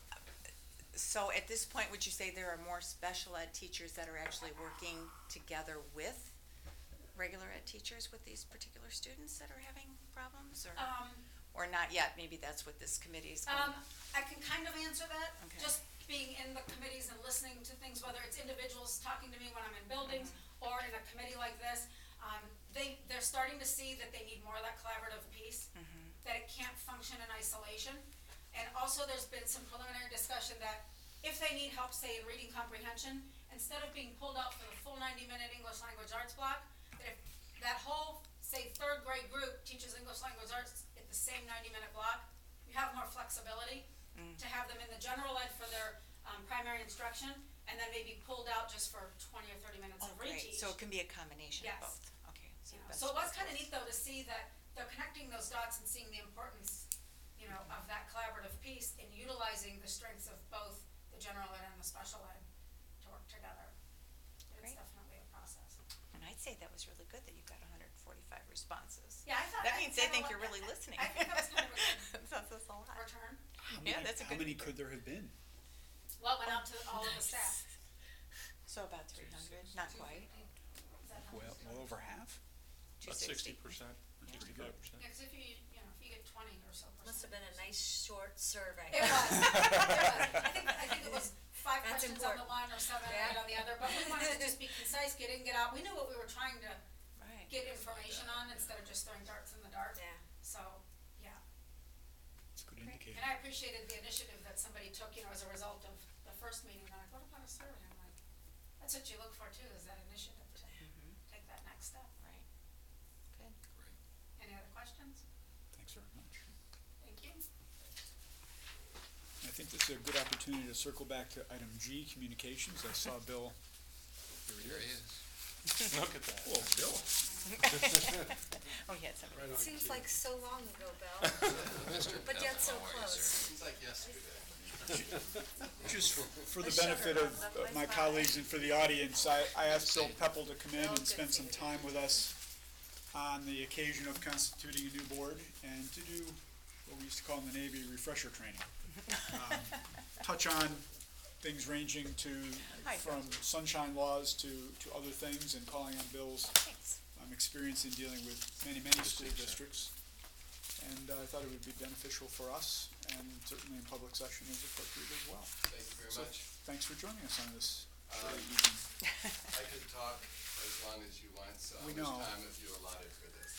so at this point, would you say there are more special ed teachers that are actually working together with regular ed teachers with these particular students that are having problems, or, Um, or not yet? Maybe that's what this committee is going. Um, I can kind of answer that, Okay. just being in the committees and listening to things, whether it's individuals talking to me when I'm in buildings or in a committee like this. Um, they, they're starting to see that they need more of that collaborative piece, that it can't function in isolation. And also, there's been some preliminary discussion that if they need help, say, in reading comprehension, instead of being pulled out for the full ninety-minute English language arts block, that if that whole, say, third grade group teaches English language arts at the same ninety-minute block, you have more flexibility to have them in the general ed for their um, primary instruction, and then maybe pulled out just for twenty or thirty minutes Oh, of great, reteach. so it can be a combination of Yes. both, okay. You know, best So it was of kind of both. neat, though, to see that they're connecting those dots and seeing the importance, you know, of that collaborative piece in utilizing the strengths of both the general ed and the special ed to work together. It's Great. definitely a process. And I'd say that was really good that you got hundred and forty-five responses. Yeah, I thought. That I means they kinda think lo- you're really I- listening. I think that was kind of a good That's, that's a lot. return. How Yeah, many- that's a How good- many could there have been? Well, it went out to all of the staff. So about three hundred, not quite, Is that how Well, much? well over half? two About sixty. sixty percent, sixty-five percent. Yeah, 'cause if you, you know, if you get twenty or so percent. Must have been a nice short survey. It was. It was. I think, I think it was five That's questions on the important. one or seven or Yeah. eight on the other, but we wanted to just be concise, get in, get out. We knew what we were trying to Right. get information on instead of just throwing darts in the dark. Yeah. So, yeah. It's a good indicator. And I appreciated the initiative that somebody took, you know, as a result of the first meeting. They're like, what about a survey? I'm like, that's what you look for too, is that initiative to take that next step. Right, good. Any other questions? Thanks very much. Thank you. I think this is a good opportunity to circle back to item G, communications. I saw Bill. Here he is. Look at that. Hello, Bill. Oh, he had somebody. Right on Seems cue. like so long ago, Bill, Mister but yet so Pepper, how are you, close. sir? Seems like yesterday. Just for- for the The sugar benefit of runs up of my my spine. colleagues and for the audience, I, I asked Bill Peppel to come in Oh, and good spend some seeing time with us on the occasion of constituting a new board and to do what we used to call in the Navy refresher training. Um, Touch on things ranging to, Hi, Bill. from sunshine laws to, to other things, and calling on Bill's Thanks. um, experience in dealing with many, many school districts. And uh, I thought it would be beneficial for us, and certainly in public session is appropriate as well. Thank you very So, much. thanks for joining us on this Um, very evening. I could talk as long as you want, so We how much know. time have you allotted for this?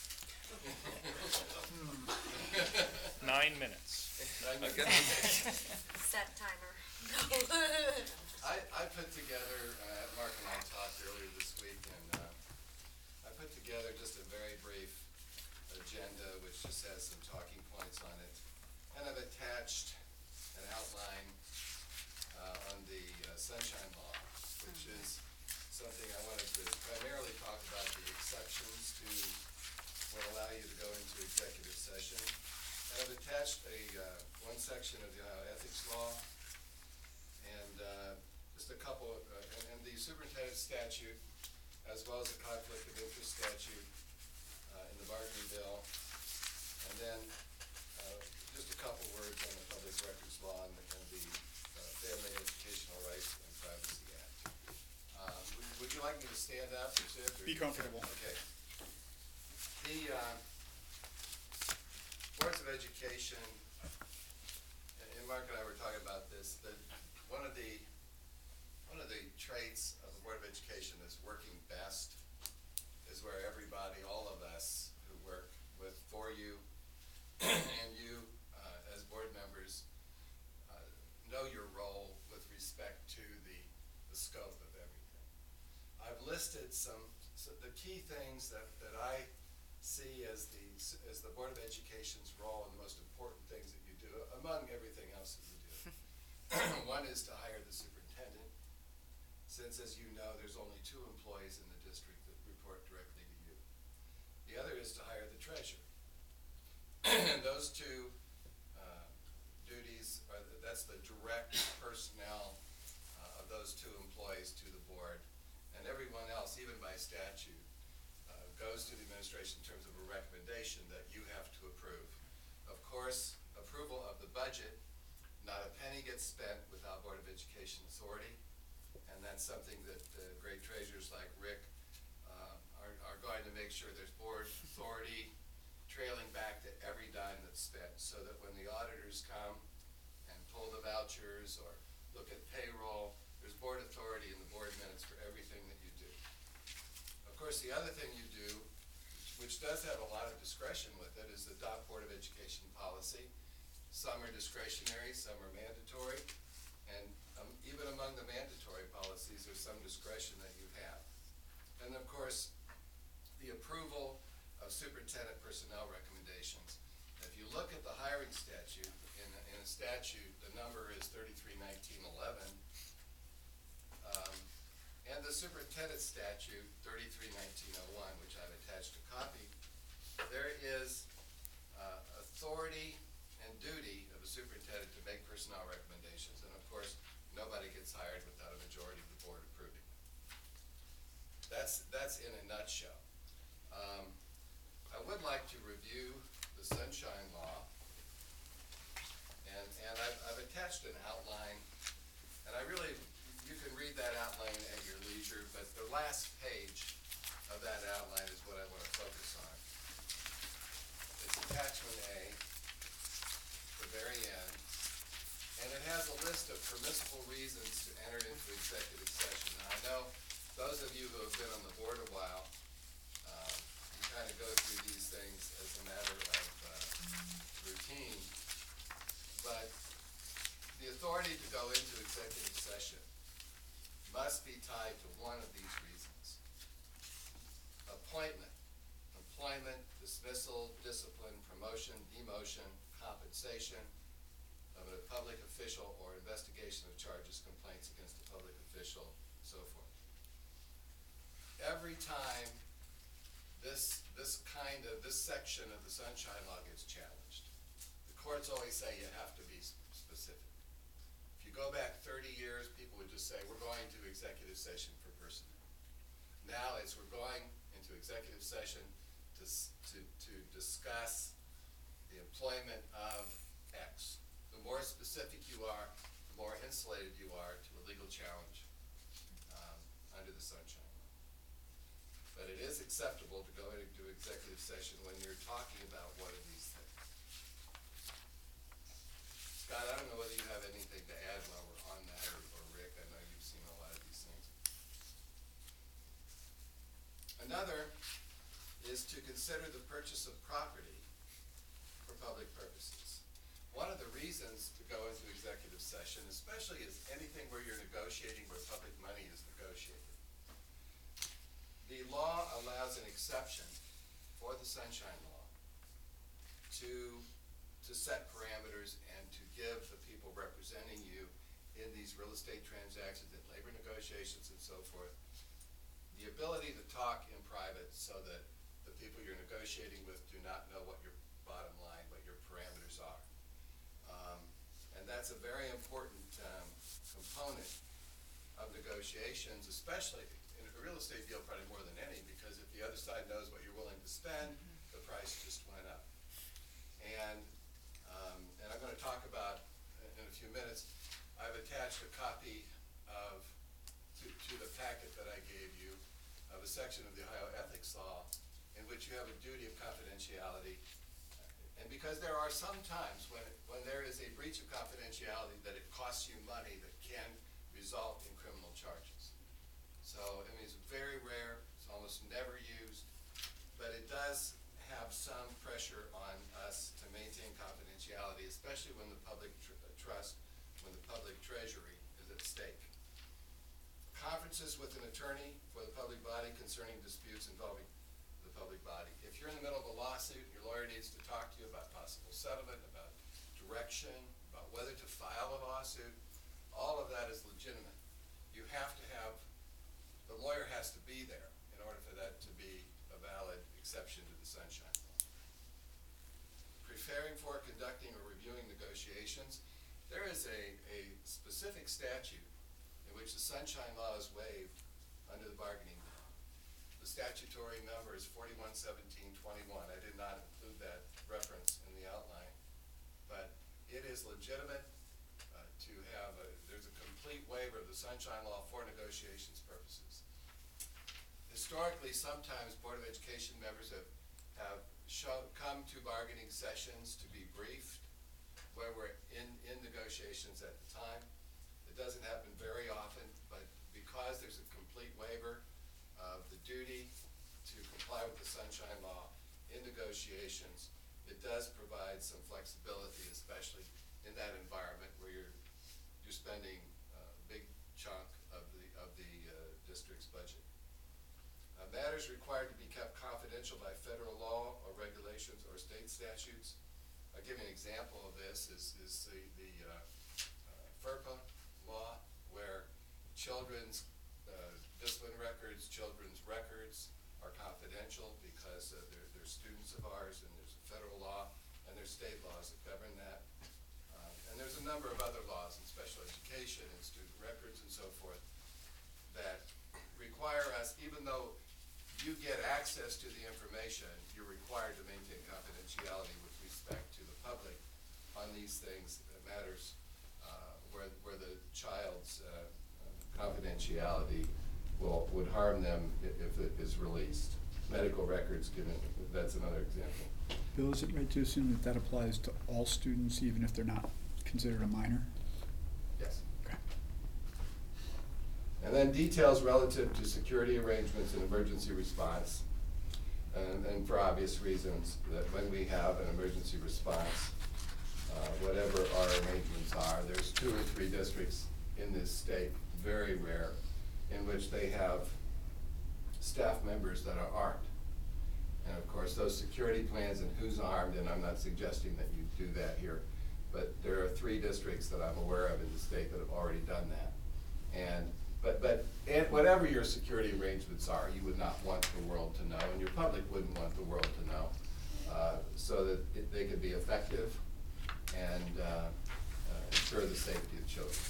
Nine minutes. I mean, Set timer. I, I put together, uh, Mark and I talked earlier this week, and uh, I put together just a very brief agenda, which just has some talking points on it. And I've attached an outline uh, on the uh, sunshine law, which is something I wanted to primarily talk about, the exceptions to what allow you to go into executive session. And I've attached a, uh, one section of the Ohio Ethics Law, and uh, just a couple, of, uh, and, and the superintendent statute, as well as the conflict of interest statute uh, in the bargaining bill, and then uh, just a couple words on the Public Records Law and, and the uh, Family Educational Rights and Privacy Act. Um, would- Would you like me to stand up or sit? or- Be comfortable. Okay. The uh, boards of education, and and Mark and I were talking about this, that one of the, one of the traits of the Board of Education that's working best is where everybody, all of us who work with, for you, and you uh, as board members, uh, know your role with respect to the, the scope of everything. I've listed some, so the key things that, that I see as the, as the Board of Education's role and the most important things that you do, among everything else that you do. One is to hire the superintendent, since, as you know, there's only two employees in the district that report directly to you. The other is to hire the treasurer. And those two uh, duties are, the- that's the direct personnel uh, of those two employees to the board. And everyone else, even by statute, uh, goes to the administration in terms of a recommendation that you have to approve. Of course, approval of the budget, not a penny gets spent without Board of Education authority. And that's something that uh, great treasurers like Rick uh, are, are going to make sure there's board authority, trailing back to every dime that's spent, so that when the auditors come and pull the vouchers or look at payroll, there's board authority in the board minutes for everything that you do. Of course, the other thing you do, which does have a lot of discretion with it, is adopt Board of Education policy. Some are discretionary, some are mandatory, and um, even among the mandatory policies, there's some discretion that you have. And of course, the approval of superintendent personnel recommendations. If you look at the hiring statute, in, a- in a statute, the number is thirty-three nineteen eleven. Um, and the superintendent statute, thirty-three nineteen oh one, which I've attached a copy, there is, uh, authority and duty of a superintendent to make personnel recommendations, and of course, nobody gets hired without a majority of the board approving. That's, that's in a nutshell. Um, I would like to review the Sunshine Law, and, and I've, I've attached an outline, and I really, you can read that outline at your leisure, but the last page of that outline is what I want to focus on. It's attachment A, the very end, and it has a list of permissible reasons to enter into executive session. Now, I know those of you who have been on the board a while, uh, you kind of go through these things as a matter of uh, routine, but the authority to go into executive session must be tied to one of these reasons. Appointment, employment, dismissal, discipline, promotion, demotion, compensation of a public official, or investigation of charges, complaints against a public official, so forth. Every time this, this kind of, this section of the Sunshine Law gets challenged, the courts always say you have to be s- specific. If you go back thirty years, people would just say, we're going to executive session for personnel. Now it's, we're going into executive session to, s- to, to discuss the employment of X. The more specific you are, the more insulated you are to a legal challenge um, under the Sunshine Law. But it is acceptable to go into executive session when you're talking about one of these things. Scott, I don't know whether you have anything to add while we're on that, or, or Rick, I know you've seen a lot of these things. Another is to consider the purchase of property for public purposes. One of the reasons to go into executive session, especially, is anything where you're negotiating where public money is negotiated. The law allows an exception for the Sunshine Law to, to set parameters and to give the people representing you in these real estate transactions and labor negotiations and so forth, the ability to talk in private so that the people you're negotiating with do not know what your bottom line, what your parameters are. Um, and that's a very important um, component of negotiations, especially in a real estate deal, probably more than any, because if the other side knows what you're willing to spend, the price just went up. And, um, and I'm going to talk about, in a few minutes, I've attached a copy of, to, to the packet that I gave you, of a section of the Ohio Ethics Law in which you have a duty of confidentiality. And because there are some times when, when there is a breach of confidentiality that it costs you money that can result in criminal charges. So, I mean, it's very rare, it's almost never used, but it does have some pressure on us to maintain confidentiality, especially when the public tr- trust, when the public treasury is at stake. Conferences with an attorney for the public body concerning disputes involving the public body. If you're in the middle of a lawsuit, your lawyer needs to talk to you about possible settlement, about direction, about whether to file a lawsuit, all of that is legitimate. You have to have, the lawyer has to be there in order for that to be a valid exception to the Sunshine Law. Preparing for, conducting, or reviewing negotiations, there is a, a specific statute in which the Sunshine Law is waived under the bargaining law. The statutory number is forty-one seventeen twenty-one. I did not include that reference in the outline, but it is legitimate uh, to have a, there's a complete waiver of the Sunshine Law for negotiations purposes. Historically, sometimes Board of Education members have, have show, come to bargaining sessions to be briefed when we're in, in negotiations at the time. It doesn't happen very often, but because there's a complete waiver of the duty to comply with the Sunshine Law in negotiations, it does provide some flexibility, especially in that environment where you're, you're spending a big chunk of the, of the uh, district's budget. Uh, matters required to be kept confidential by federal law or regulations or state statutes. I'll give you an example of this is, is the, the uh, uh, FERPA law, where children's uh, discipline records, children's records are confidential because uh, they're, they're students of ours, and there's a federal law and there's state laws that govern that. Um, and there's a number of other laws in special education and student records and so forth that require us, even though you get access to the information, you're required to maintain confidentiality with respect to the public on these things, that matters uh, where, where the child's uh, confidentiality will, would harm them if, if it is released. Medical records, given, that's another example. Bill, is it right to assume that that applies to all students, even if they're not considered a minor? Yes. Okay. And then details relative to security arrangements and emergency response. And, and for obvious reasons, that when we have an emergency response, uh, whatever our arrangements are, there's two or three districts in this state, very rare, in which they have staff members that are armed. And of course, those security plans and who's armed, and I'm not suggesting that you do that here, but there are three districts that I'm aware of in the state that have already done that. And But, but and whatever your security arrangements are, you would not want the world to know, and your public wouldn't want the world to know, uh, so that it, they could be effective and uh, uh, ensure the safety of children.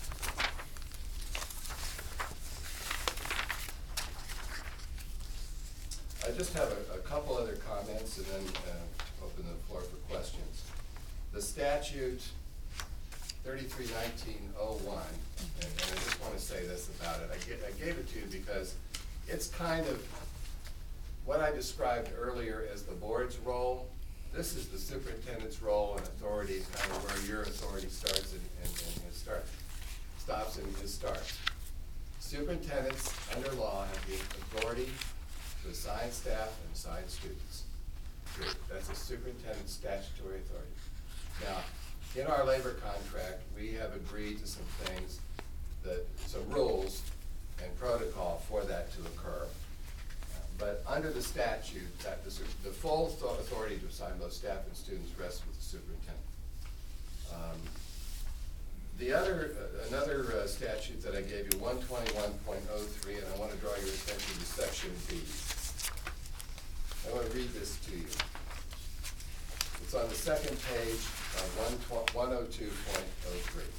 I just have a, a couple other comments and then uh, open the floor for questions. The statute thirty-three nineteen oh one, and, and I just want to say this about it. I, get, I gave it to you because it's kind of what I described earlier as the board's role. This is the superintendent's role and authority, kind of where your authority starts and, and, and it start, stops and it starts. Superintendents under law have the authority to assign staff and assign students. That's a superintendent's statutory authority. Now, in our labor contract, we have agreed to some things, that some rules and protocol for that to occur. Uh, But under the statute, that the, su- the full author- authority to assign both staff and students rests with the superintendent. Um, The other, uh, another uh, statute that I gave you, one twenty-one point oh three, and I want to draw your attention to section B. I want to read this to you. It's on the second page of one oh two point oh three.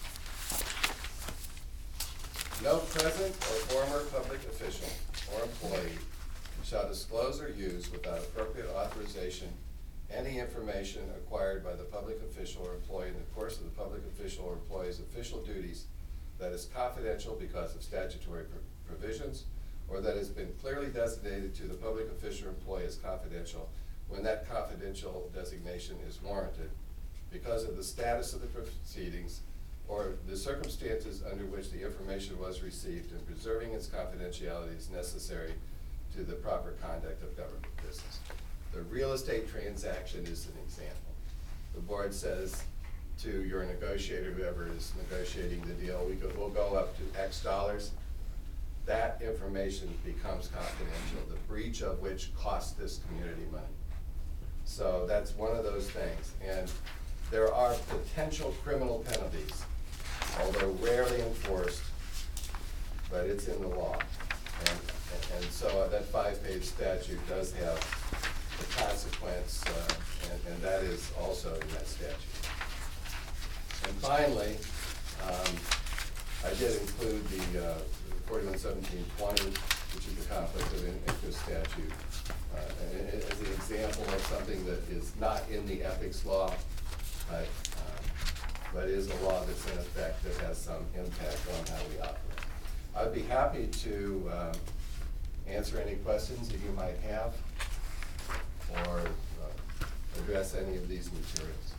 No present or former public official or employee shall disclose or use without appropriate authorization any information acquired by the public official or employee in the course of the public official or employee's official duties that is confidential because of statutory pr- provisions, or that has been clearly designated to the public official or employee as confidential when that confidential designation is warranted because of the status of the proceedings or the circumstances under which the information was received, and preserving its confidentiality is necessary to the proper conduct of government business. The real estate transaction is an example. The board says to your negotiator, whoever is negotiating the deal, we go, we'll go up to X dollars. That information becomes confidential, the breach of which costs this community money. So that's one of those things. And there are potential criminal penalties, although rarely enforced, but it's in the law. And, and, and so that five-page statute does have the consequence, uh, and, and that is also in that statute. And finally, um, I did include the uh, forty-one seventeen twenty, which is the conflict of interest statute, uh, as an example of something that is not in the ethics law, but, um, but is a law that's in effect that has some impact on how we operate. I'd be happy to um, answer any questions that you might have, or uh, address any of these materials.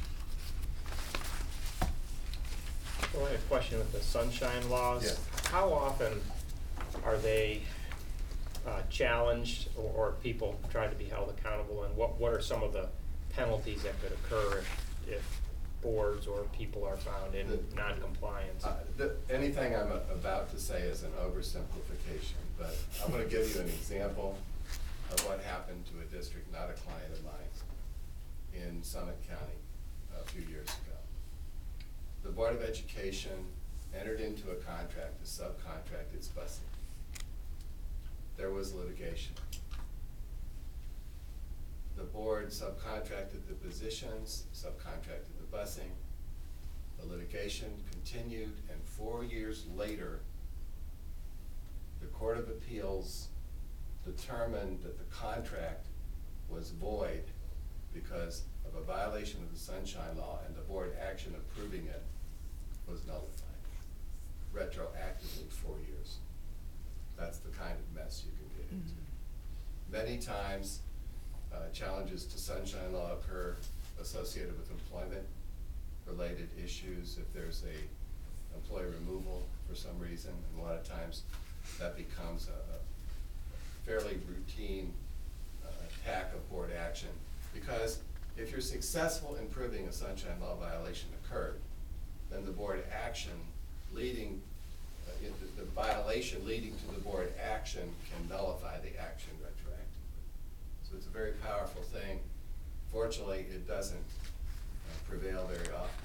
Well, I have a question with the sunshine laws. Yes. How often are they uh, challenged or, or people try to be held accountable? And what, what are some of the penalties that could occur if, if boards or people are found in The- non-compliance? Uh, the, anything I'm a- about to say is an oversimplification, but I'm gonna give you an example of what happened to a district, not a client of mine, in Summit County a few years ago. The Board of Education entered into a contract to subcontract its busing. There was litigation. The board subcontracted the positions, subcontracted the busing. The litigation continued, and four years later, the Court of Appeals determined that the contract was void because of a violation of the Sunshine Law, and the board action approving it was nullified, retroactively four years. That's the kind of mess you can get into. Many times, uh, challenges to Sunshine Law occur associated with employment-related issues. If there's a employee removal for some reason, and a lot of times that becomes a, a fairly routine uh, attack of board action. Because if you're successful in proving a Sunshine Law violation occurred, then the board action leading, uh, the, the violation leading to the board action can nullify the action retroactively. So it's a very powerful thing. Fortunately, it doesn't uh, prevail very often.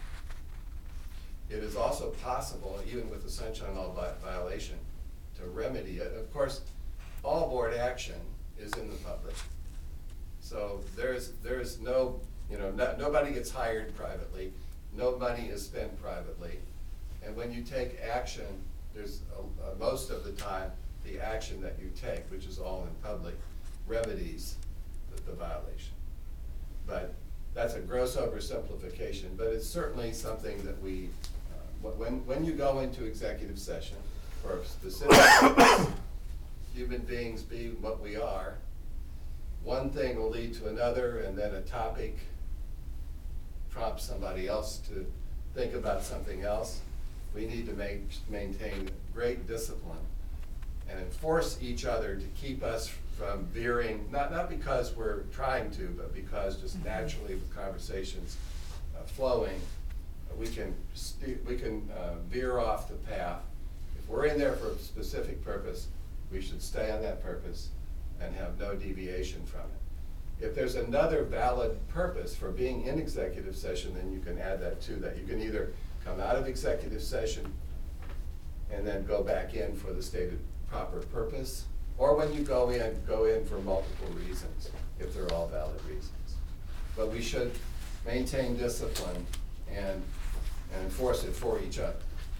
It is also possible, even with the Sunshine Law vi- violation, to remedy it. Of course, all board action is in the public. So there's, there's no, you know, no, nobody gets hired privately. No money is spent privately. And when you take action, there's, a, a, most of the time, the action that you take, which is all in public, remedies the, the violation. But that's a gross oversimplification, but it's certainly something that we, uh, when, when you go into executive session for a specific purpose, human beings being what we are, one thing will lead to another, and then a topic prompts somebody else to think about something else. We need to make, maintain great discipline and enforce each other to keep us from veering, not, not because we're trying to, but because just naturally with conversations uh, flowing, uh, we can, st- we can uh, veer off the path. If we're in there for a specific purpose, we should stay on that purpose and have no deviation from it. If there's another valid purpose for being in executive session, then you can add that to that. You can either come out of executive session and then go back in for the stated proper purpose, or when you go in, go in for multiple reasons, if they're all valid reasons. But we should maintain discipline and, and enforce it for each other.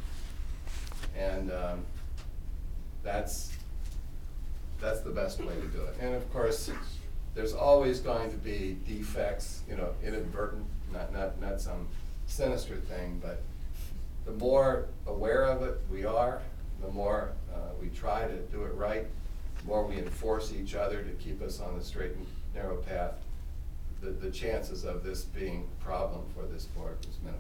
And um, that's, that's the best way to do it. And of course, there's always going to be defects, you know, inadvertent, not, not, not some sinister thing, but the more aware of it we are, the more uh, we try to do it right, the more we enforce each other to keep us on the straight and narrow path, the, the chances of this being a problem for this board is minimal.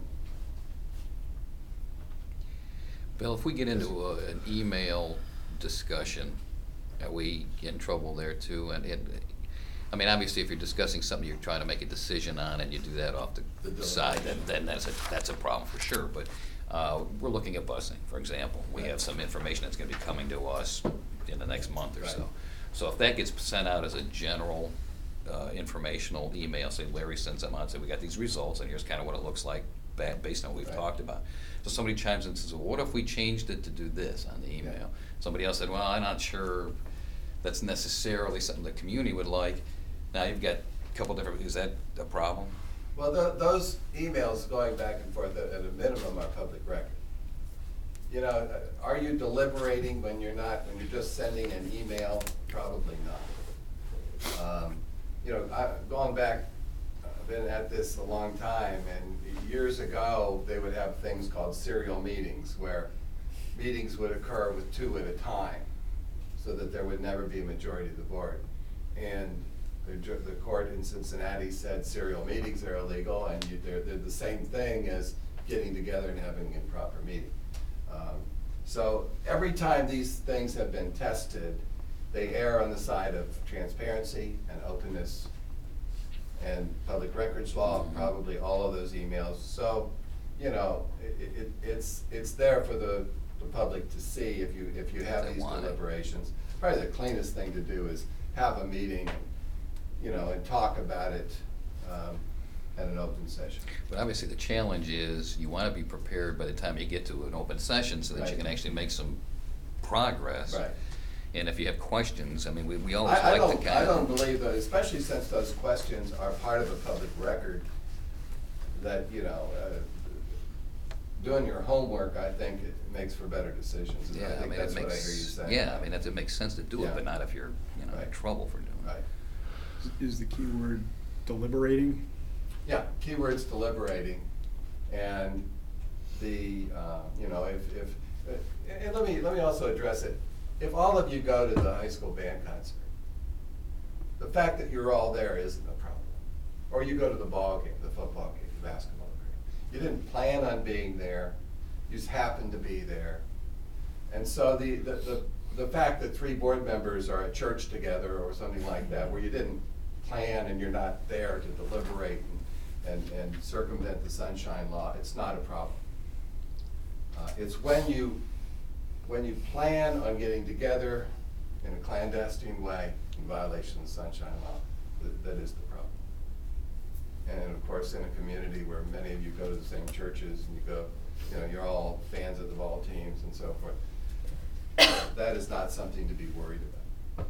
Bill, if we get into a, an email discussion, are we in trouble there too? And it, I mean, obviously, if you're discussing something you're trying to make a decision on and you do that off the, The side, then, then that's a, that's a problem for sure. But uh, we're looking at busing, for example. We have some information that's gonna be coming to us in the next month or so. Right. So if that gets sent out as a general uh, informational email, say Larry sends them out, say we got these results and here's kind of what it looks like ba- based on what we've Right. talked about. So somebody chimes in and says, well, what if we changed it to do this on the email? Yeah. Somebody else said, well, I'm not sure that's necessarily something the community would like. Now you've got a couple different, is that a problem? Well, tho- those emails going back and forth at, at a minimum are public record. You know, uh, are you deliberating when you're not, when you're just sending an email? Probably not. Um, you know, I, going back, I've been at this a long time, and years ago, they would have things called serial meetings, where meetings would occur with two at a time, so that there would never be a majority of the board. And the, ju- the court in Cincinnati said serial meetings are illegal, and you, they're, they're the same thing as getting together and having an improper meeting. Um, So every time these things have been tested, they err on the side of transparency and openness and public records law, probably all of those emails. So, you know, it, it, it's, it's there for the, the public to see if you, if you have They these want it. deliberations. Probably the cleanest thing to do is have a meeting, you know, and talk about it, um, at an open session. But obviously, the challenge is you want to be prepared by the time you get to an open session so that you Right. can actually make some progress. Right. And if you have questions, I mean, we, we always I, I like to don't, kind I of. don't believe that, especially since those questions are part of a public record, that, you know, uh, doing your homework, I think it makes for better decisions. And Yeah, I I think mean, it that's what I hear you makes, saying. yeah, I mean, that, it makes sense to do it, Yeah. but not if you're, you know, in Right. trouble for doing it. Right. Is the key word deliberating? Yeah, keywords deliberating, and the, uh, you know, if, if, uh, and let me, let me also address it. If all of you go to the high school band concert, the fact that you're all there isn't a problem. Or you go to the ball game, the football game, the basketball game. You didn't plan on being there, you just happened to be there. And so the, the, the, the fact that three board members are at church together or something like that, where you didn't plan and you're not there to deliberate and, and, and circumvent the sunshine law, it's not a problem. Uh, it's when you, when you plan on getting together in a clandestine way in violation of the sunshine law, that, that is the problem. And of course, in a community where many of you go to the same churches and you go, you know, you're all fans of the ball teams and so forth, that is not something to be worried about.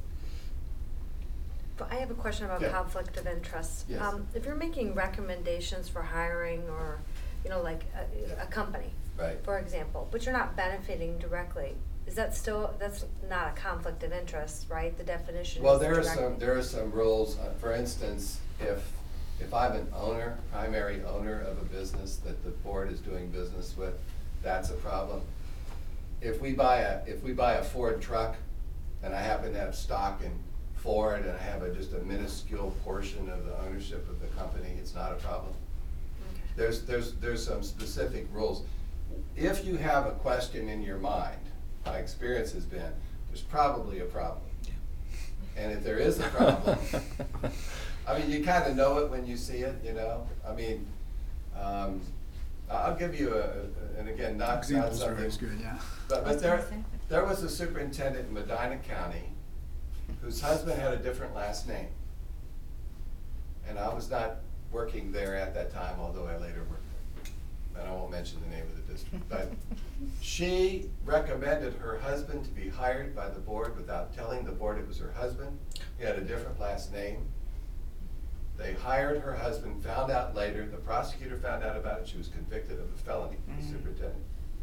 But I have a question about Yeah. conflict of interest. Yes. Um, if you're making recommendations for hiring or, you know, like a, a company, Right. for example, but you're not benefiting directly, is that still, that's not a conflict of interest, right? The definition is Well, there are directly. some, there are some rules, uh, for instance, if, if I'm an owner, primary owner of a business that the board is doing business with, that's a problem. If we buy a, if we buy a Ford truck, and I happen to have stock in Ford, and I have a, just a minuscule portion of the ownership of the company, it's not a problem. Okay. There's, there's, there's some specific rules. If you have a question in your mind, my experience has been, there's probably a problem. And if there is a problem, I mean, you kinda know it when you see it, you know? I mean, um, I'll give you a, a- and again, not, not Examples are something. always good, yeah. But, I was but there, gonna say. there was a superintendent in Medina County whose husband had a different last name. And I was not working there at that time, although I later worked there. And I won't mention the name of the district, but she recommended her husband to be hired by the board without telling the board it was her husband. He had a different last name. They hired her husband, found out later, the prosecutor found out about it, she was convicted of a felony, the superintendent.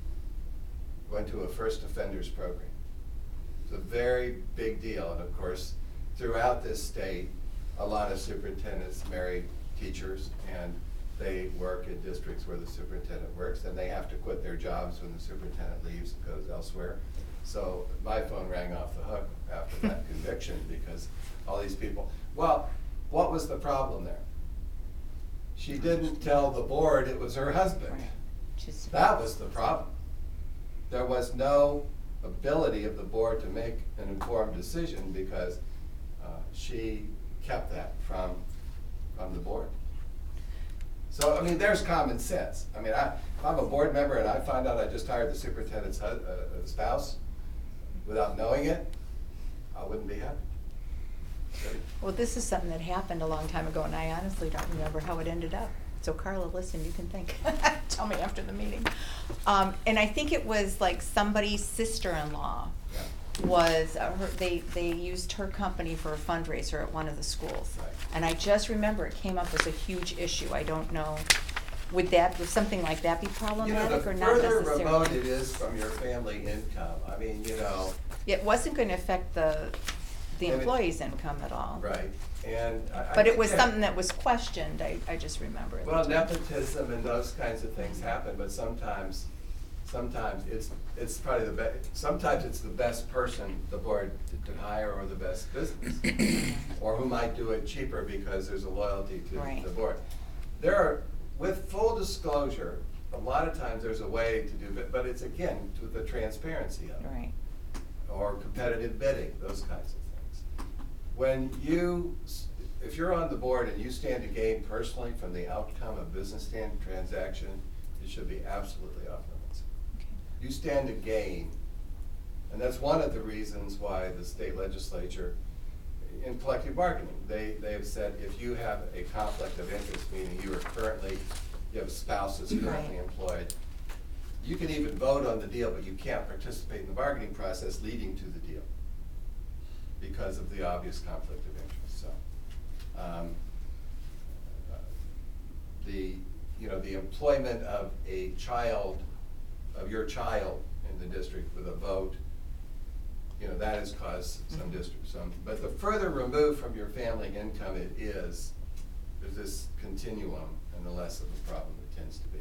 Went to a first offenders program. It's a very big deal, and of course, throughout this state, a lot of superintendents marry teachers, and they work in districts where the superintendent works, and they have to quit their jobs when the superintendent leaves and goes elsewhere. So my phone rang off the hook after that conviction, because all these people, well, what was the problem there? She didn't tell the board it was her husband. Just- That was the problem. There was no ability of the board to make an informed decision because uh, she kept that from, from the board. So, I mean, there's common sense. I mean, I, if I'm a board member and I find out I just hired the superintendent's hus- uh, uh, spouse without knowing it, I wouldn't be happy. Well, this is something that happened a long time ago, and I honestly don't remember how it ended up. So Carla, listen, you can think. Tell me after the meeting. Um, and I think it was like somebody's sister-in-law Yeah. was, uh, her, they, they used her company for a fundraiser at one of the schools. Right. And I just remember it came up as a huge issue. I don't know, would that, would something like that be You know, problematic the or not necessarily? further remote it is from your family income, I mean, you know, It wasn't gonna affect the, the And it- employee's income at all. right, and I, I But it think was that- something that was questioned, I, I just remember at the Well, time. nepotism and those kinds of things happen, but sometimes, sometimes it's, it's probably the be- sometimes it's the best person, the board, to to hire, or the best business. Or who might do it cheaper because there's a loyalty to Right. the board. There are, with full disclosure, a lot of times there's a way to do it, but it's again, to the transparency of it. Right. Or competitive bidding, those kinds of things. When you, s- if you're on the board and you stand to gain personally from the outcome of business stand transaction, it should be absolutely off limits. You stand to gain, and that's one of the reasons why the state legislature, in collective bargaining, they, they have said if you have a conflict of interest, meaning you are currently, you have a spouse that's currently Right. employed, you can even vote on the deal, but you can't participate in the bargaining process leading to the deal because of the obvious conflict of interest, so. um, uh, The, you know, the employment of a child, of your child in the district with a vote, you know, that has caused some districts, some, but the further removed from your family income it is, there's this continuum, and the less of a problem it tends to be.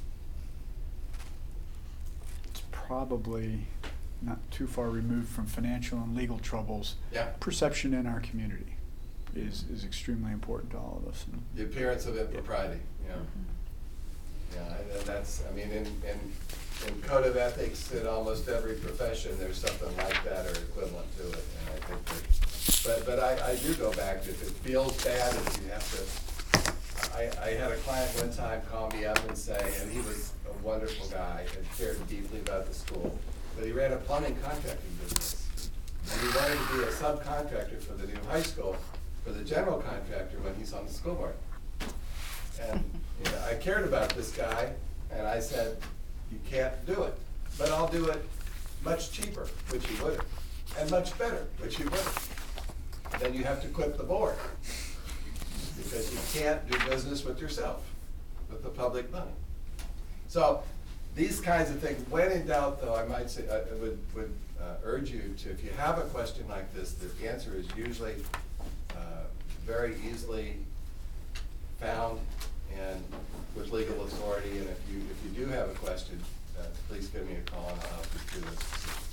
It's probably not too far removed from financial and legal troubles. Yeah. Perception in our community is, is extremely important to all of us. And The appearance of impropriety, you know. Yeah, and and that's, I mean, in, in, in code of ethics, in almost every profession, there's something like that or equivalent to it, and I think that, but, but I, I do go back, if it feels bad, if you have to, I, I had a client one time call me up and say, and he was a wonderful guy and cared deeply about the school, but he ran a plumbing contracting business. And he wanted to be a subcontractor for the new high school, for the general contractor when he's on the school board. And, you know, I cared about this guy, and I said, you can't do it, but I'll do it much cheaper, which he wouldn't, and much better, which he wouldn't. Then you have to quit the board, because you can't do business with yourself, with the public money. So, these kinds of things, when in doubt, though, I might say, I would, would uh, urge you to, if you have a question like this, the answer is usually uh, very easily found and with legal authority, and if you, if you do have a question, uh, please give me a call and I'll help you through this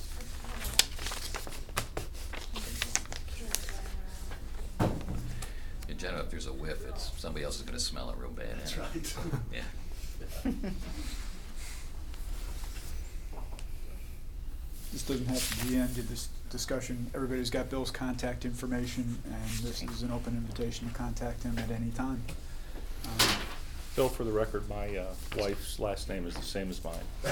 decision. In general, if there's a whiff, it's, somebody else is gonna smell it real bad. That's right. Yeah. this doesn't have to be the end of this discussion. Everybody's got Bill's contact information, and this is an open invitation to contact him at any time. Um, Bill, for the record, my uh, wife's last name is the same as mine.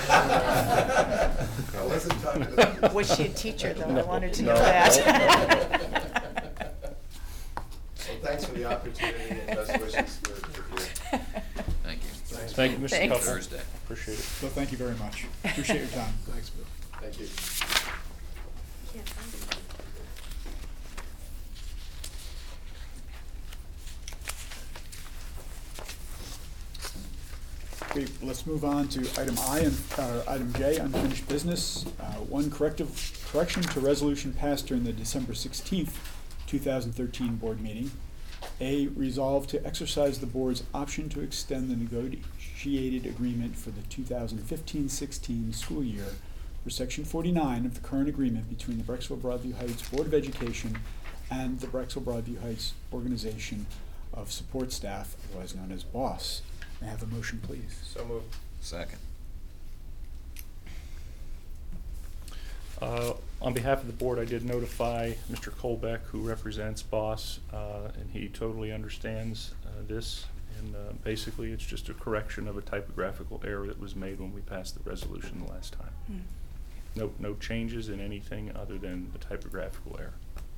I wasn't talking about. Was she a teacher, though? I No, wanted to no, know that. Well, thanks for the opportunity and best wishes for the year. Thank you. Thanks. Thank you, Mister Thanks. Couple. Thursday. Appreciate it. Bill, thank you very much. Appreciate your time. Thanks, Bill. Thank you. Can't find it. Okay, let's move on to item I, and, uh, item J, unfinished business. Uh, one corrective, correction to resolution passed during the December sixteenth, two thousand thirteen board meeting. A, resolve to exercise the board's option to extend the negotiated agreement for the two thousand fifteen sixteen school year for section forty-nine of the current agreement between the Brecksville Broadview Heights Board of Education and the Brecksville Broadview Heights Organization of Support Staff, otherwise known as BOSS. May I have a motion, please? So moved. Second. Uh, On behalf of the board, I did notify Mister Colbeck, who represents BOSS, uh, and he totally understands uh, this. And uh, basically, it's just a correction of a typographical error that was made when we passed the resolution the last time. No, no changes in anything other than the typographical error.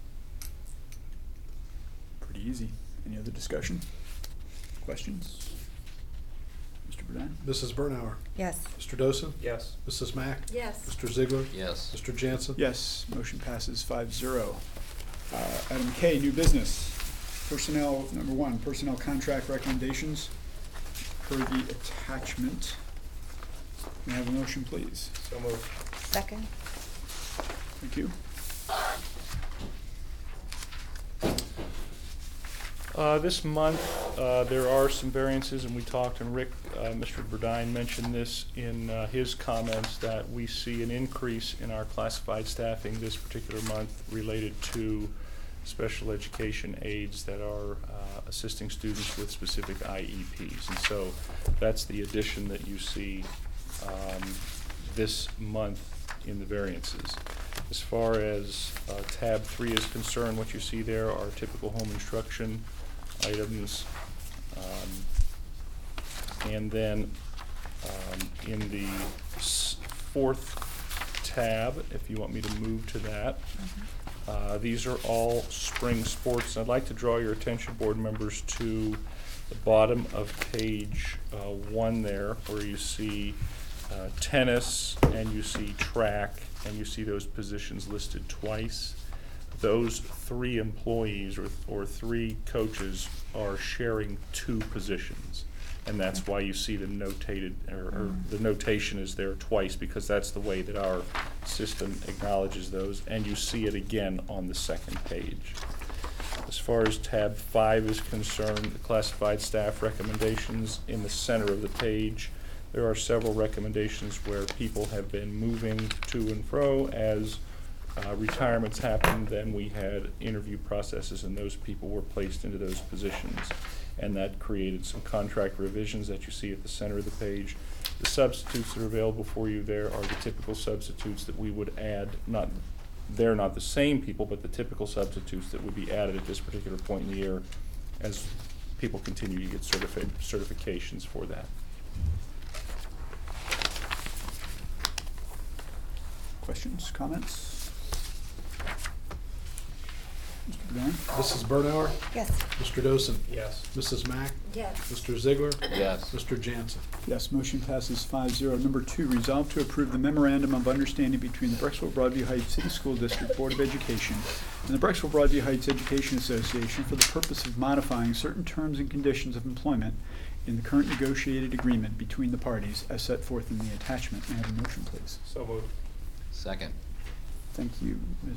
Pretty easy. Any other discussion? Questions? Mister Burdine? Missus Bernauer, Yes. Mister Dosen, Yes. Missus Mack, Yes. Mister Ziegler, Yes. Mister Jansen. Yes, motion passes five zero. Uh, item K, new business. Personnel, number one, personnel contract recommendations per the attachment. May I have a motion, please? So moved. Second? Thank you. Uh, this month, uh, there are some variances, and we talked, and Rick, uh, Mister Burdine mentioned this in uh, his comments, that we see an increase in our classified staffing this particular month related to special education aides that are uh, assisting students with specific I E Ps. And so that's the addition that you see um, this month in the variances. As far as uh, tab three is concerned, what you see there are typical home instruction items. Um, and then um, in the s- fourth tab, if you want me to move to that, uh, these are all spring sports. I'd like to draw your attention, board members, to the bottom of page uh, one there, where you see uh, tennis and you see track, and you see those positions listed twice. Those three employees or, or three coaches are sharing two positions. And that's why you see the notated, or, or the notation is there twice, because that's the way that our system acknowledges those, and you see it again on the second page. As far as tab five is concerned, the classified staff recommendations, in the center of the page, there are several recommendations where people have been moving to and fro as uh, retirements happened. Then we had interview processes, and those people were placed into those positions. And that created some contract revisions that you see at the center of the page. The substitutes that are available for you there are the typical substitutes that we would add. Not, they're not the same people, but the typical substitutes that would be added at this particular point in the year as people continue to get certifi- certifications for that. Questions, comments? Mister Burdine? Missus Bernauer, Yes. Mister Dosen, Yes. Missus Mack, Yes. Mister Ziegler, Yes. Mister Jansen. Yes, motion passes five zero. Number two, resolve to approve the memorandum of understanding between the Brecksville Broadview Heights City School District Board of Education and the Brecksville Broadview Heights Education Association for the purpose of modifying certain terms and conditions of employment in the current negotiated agreement between the parties as set forth in the attachment. May I have a motion, please? So moved. Second. Thank you, Miz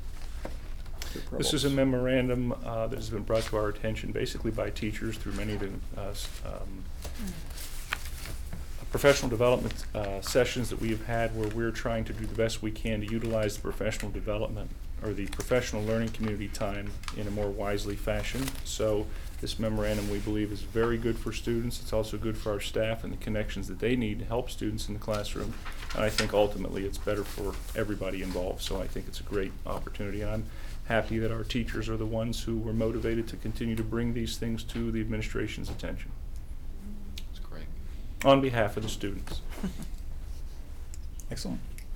This is a memorandum uh, that has been brought to our attention basically by teachers through many of the uh, s- um, professional development uh, sessions that we have had, where we're trying to do the best we can to utilize the professional development or the professional learning community time in a more wisely fashion. So this memorandum, we believe, is very good for students. It's also good for our staff and the connections that they need to help students in the classroom. And I think ultimately it's better for everybody involved. So I think it's a great opportunity. And I'm happy that our teachers are the ones who were motivated to continue to bring these things to the administration's attention That's great. on behalf of the students. Excellent.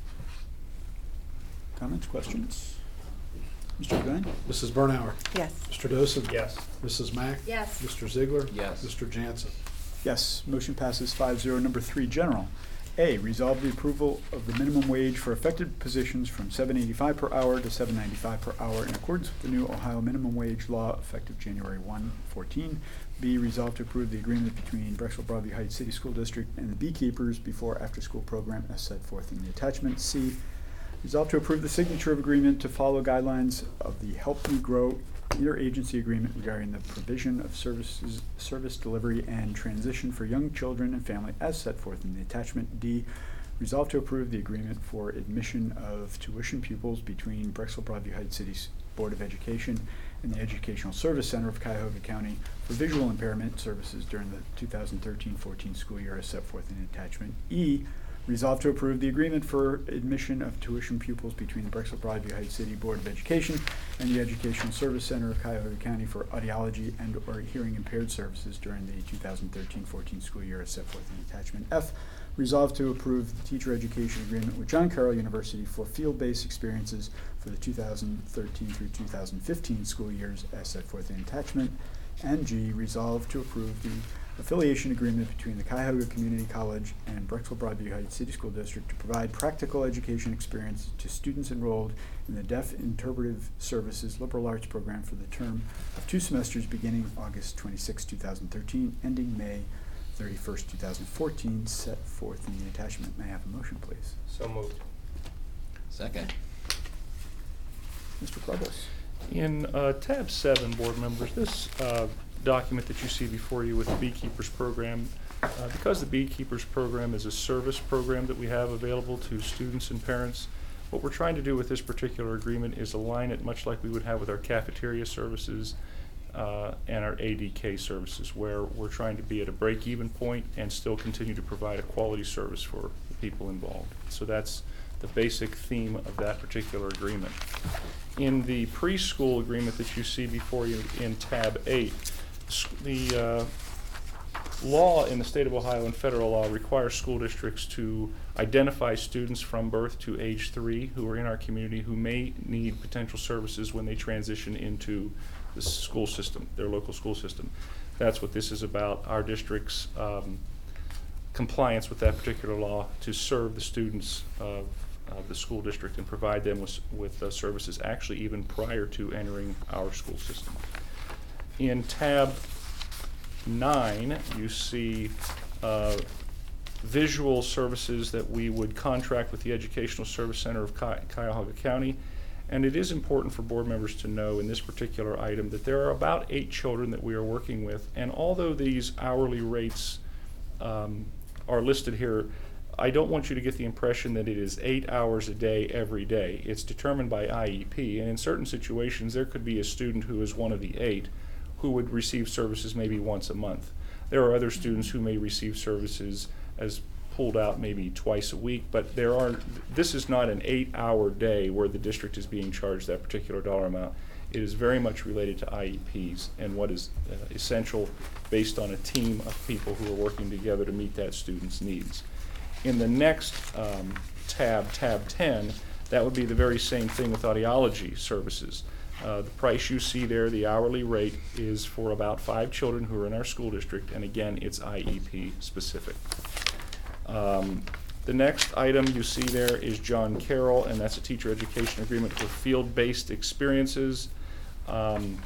Comments, questions? Mister Burdine? Missus Bernauer, Yes. Mister Dosen, Yes. Missus Mack, Yes. Mister Ziegler, Yes. Mister Jansen. Yes, motion passes five zero. Number three, general. A, resolve the approval of the minimum wage for affected positions from seven eighty-five per hour to seven ninety-five per hour in accordance with the new Ohio minimum wage law effective January first, fourteen. B, resolve to approve the agreement between Brecksville Broadview Heights City School District and the Beekeepers before after-school program as set forth in the attachment. C, resolve to approve the signature of agreement to follow guidelines of the Help Me Grow interagency agreement regarding the provision of services, service delivery and transition for young children and family as set forth in the attachment. D, resolve to approve the agreement for admission of tuition pupils between Brecksville Broadview Heights City's Board of Education and the Educational Service Center of Cuyahoga County for visual impairment services during the two thousand thirteen fourteen school year as set forth in the attachment. E, resolve to approve the agreement for admission of tuition pupils between the Brecksville Broadview Heights City Board of Education and the Educational Service Center of Cuyahoga County for audiology and or hearing impaired services during the two thousand thirteen fourteen school year as set forth in the attachment. F, resolve to approve the teacher education agreement with John Carroll University for field-based experiences for the two thousand thirteen through two thousand fifteen school years as set forth in attachment. And G, resolve to approve the affiliation agreement between the Cuyahoga Community College and Brecksville Broadview Heights City School District to provide practical education experience to students enrolled in the Deaf Interpretive Services Liberal Arts Program for the term of two semesters beginning August twenty-sixth, two thousand thirteen, ending May thirty-first, two thousand fourteen, set forth in the attachment. May I have a motion, please? So moved. Second. Mister Prebles? In uh, tab seven, board members, this uh, document that you see before you with the Beekeepers Program, uh, because the Beekeepers Program is a service program that we have available to students and parents, what we're trying to do with this particular agreement is align it much like we would have with our cafeteria services uh, and our A D K services, where we're trying to be at a break-even point and still continue to provide a quality service for the people involved. So that's the basic theme of that particular agreement. In the preschool agreement that you see before you in tab eight, the uh, law in the state of Ohio and federal law requires school districts to identify students from birth to age three who are in our community who may need potential services when they transition into the school system, their local school system. That's what this is about, our district's um, compliance with that particular law to serve the students of of the school district and provide them with, with uh, services actually even prior to entering our school system. In tab nine, you see uh, visual services that we would contract with the Educational Service Center of Cu- Cuyahoga County. And it is important for board members to know in this particular item that there are about eight children that we are working with. And although these hourly rates um, are listed here, I don't want you to get the impression that it is eight hours a day every day. It's determined by I E P, and in certain situations there could be a student who is one of the eight who would receive services maybe once a month. There are other students who may receive services as pulled out maybe twice a week, but there are, this is not an eight-hour day where the district is being charged that particular dollar amount. It is very much related to I E Ps and what is uh, essential based on a team of people who are working together to meet that student's needs. In the next um, tab, tab ten, that would be the very same thing with audiology services. Uh, the price you see there, the hourly rate, is for about five children who are in our school district, and again, it's I E P specific. Um, the next item you see there is John Carroll, and that's a teacher education agreement for field-based experiences. Um,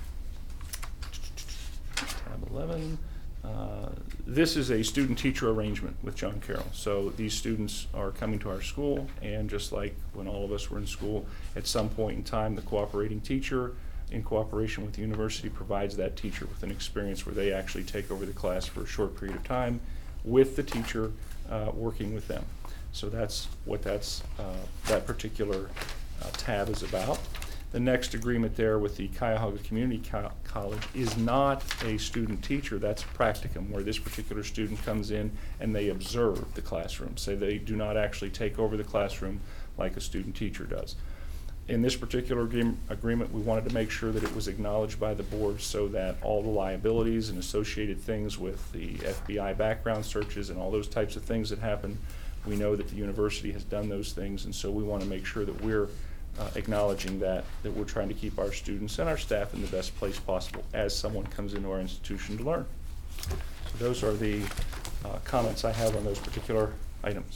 tab eleven. Uh, this is a student-teacher arrangement with John Carroll. So these students are coming to our school, and just like when all of us were in school, at some point in time, the cooperating teacher, in cooperation with the university, provides that teacher with an experience where they actually take over the class for a short period of time with the teacher uh, working with them. So that's what that's, uh, that particular uh, tab is about. The next agreement there with the Cuyahoga Community Co- College is not a student teacher, that's practicum, where this particular student comes in and they observe the classroom. So they do not actually take over the classroom like a student teacher does. In this particular agree- agreement, we wanted to make sure that it was acknowledged by the board so that all the liabilities and associated things with the F B I background searches and all those types of things that happen, we know that the university has done those things, and so we want to make sure that we're Uh, acknowledging that, that we're trying to keep our students and our staff in the best place possible as someone comes into our institution to learn. So those are the uh, comments I have on those particular items.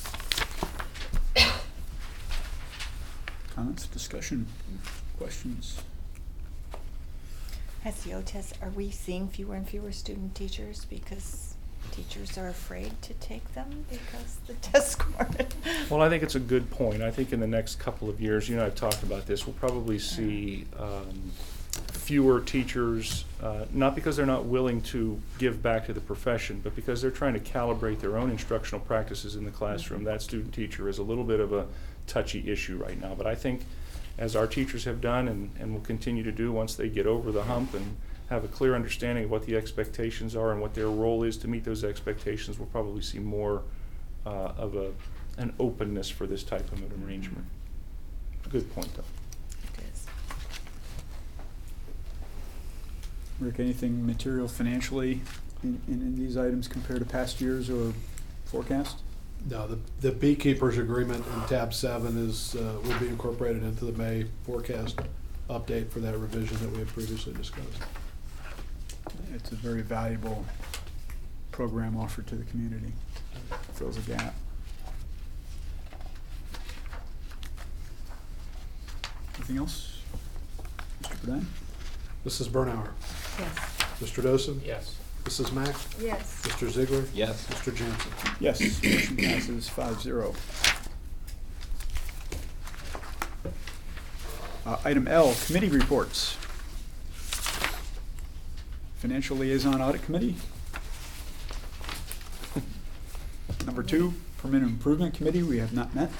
Comments, discussion, questions? As the O T E S, are we seeing fewer and fewer student teachers because teachers are afraid to take them because the test score? Well, I think it's a good point. I think in the next couple of years, you and I have talked about this, we'll probably see um, fewer teachers, uh, not because they're not willing to give back to the profession, but because they're trying to calibrate their own instructional practices in the classroom. That student teacher is a little bit of a touchy issue right now. But I think as our teachers have done and, and will continue to do once they get over the hump and have a clear understanding of what the expectations are and what their role is to meet those expectations, we'll probably see more uh, of a, an openness for this type of an arrangement. Good point, though. It is. Rick, anything material financially in, in, in these items compared to past years or forecast? No, the, the beekeepers agreement in tab seven is, uh, will be incorporated into the May forecast update for that revision that we have previously discussed. It's a very valuable program offered to the community. Fills a gap. Anything else? Mister Burdine? Missus Bernauer, Yes. Mister Dosen, Yes. Missus Mack, Yes. Mister Ziegler, Yes. Mister Jansen. Yes, motion passes five zero. Uh, item L, committee reports. If Financial Liaison Audit Committee. Number two, Permanent Improvement Committee, we have not met.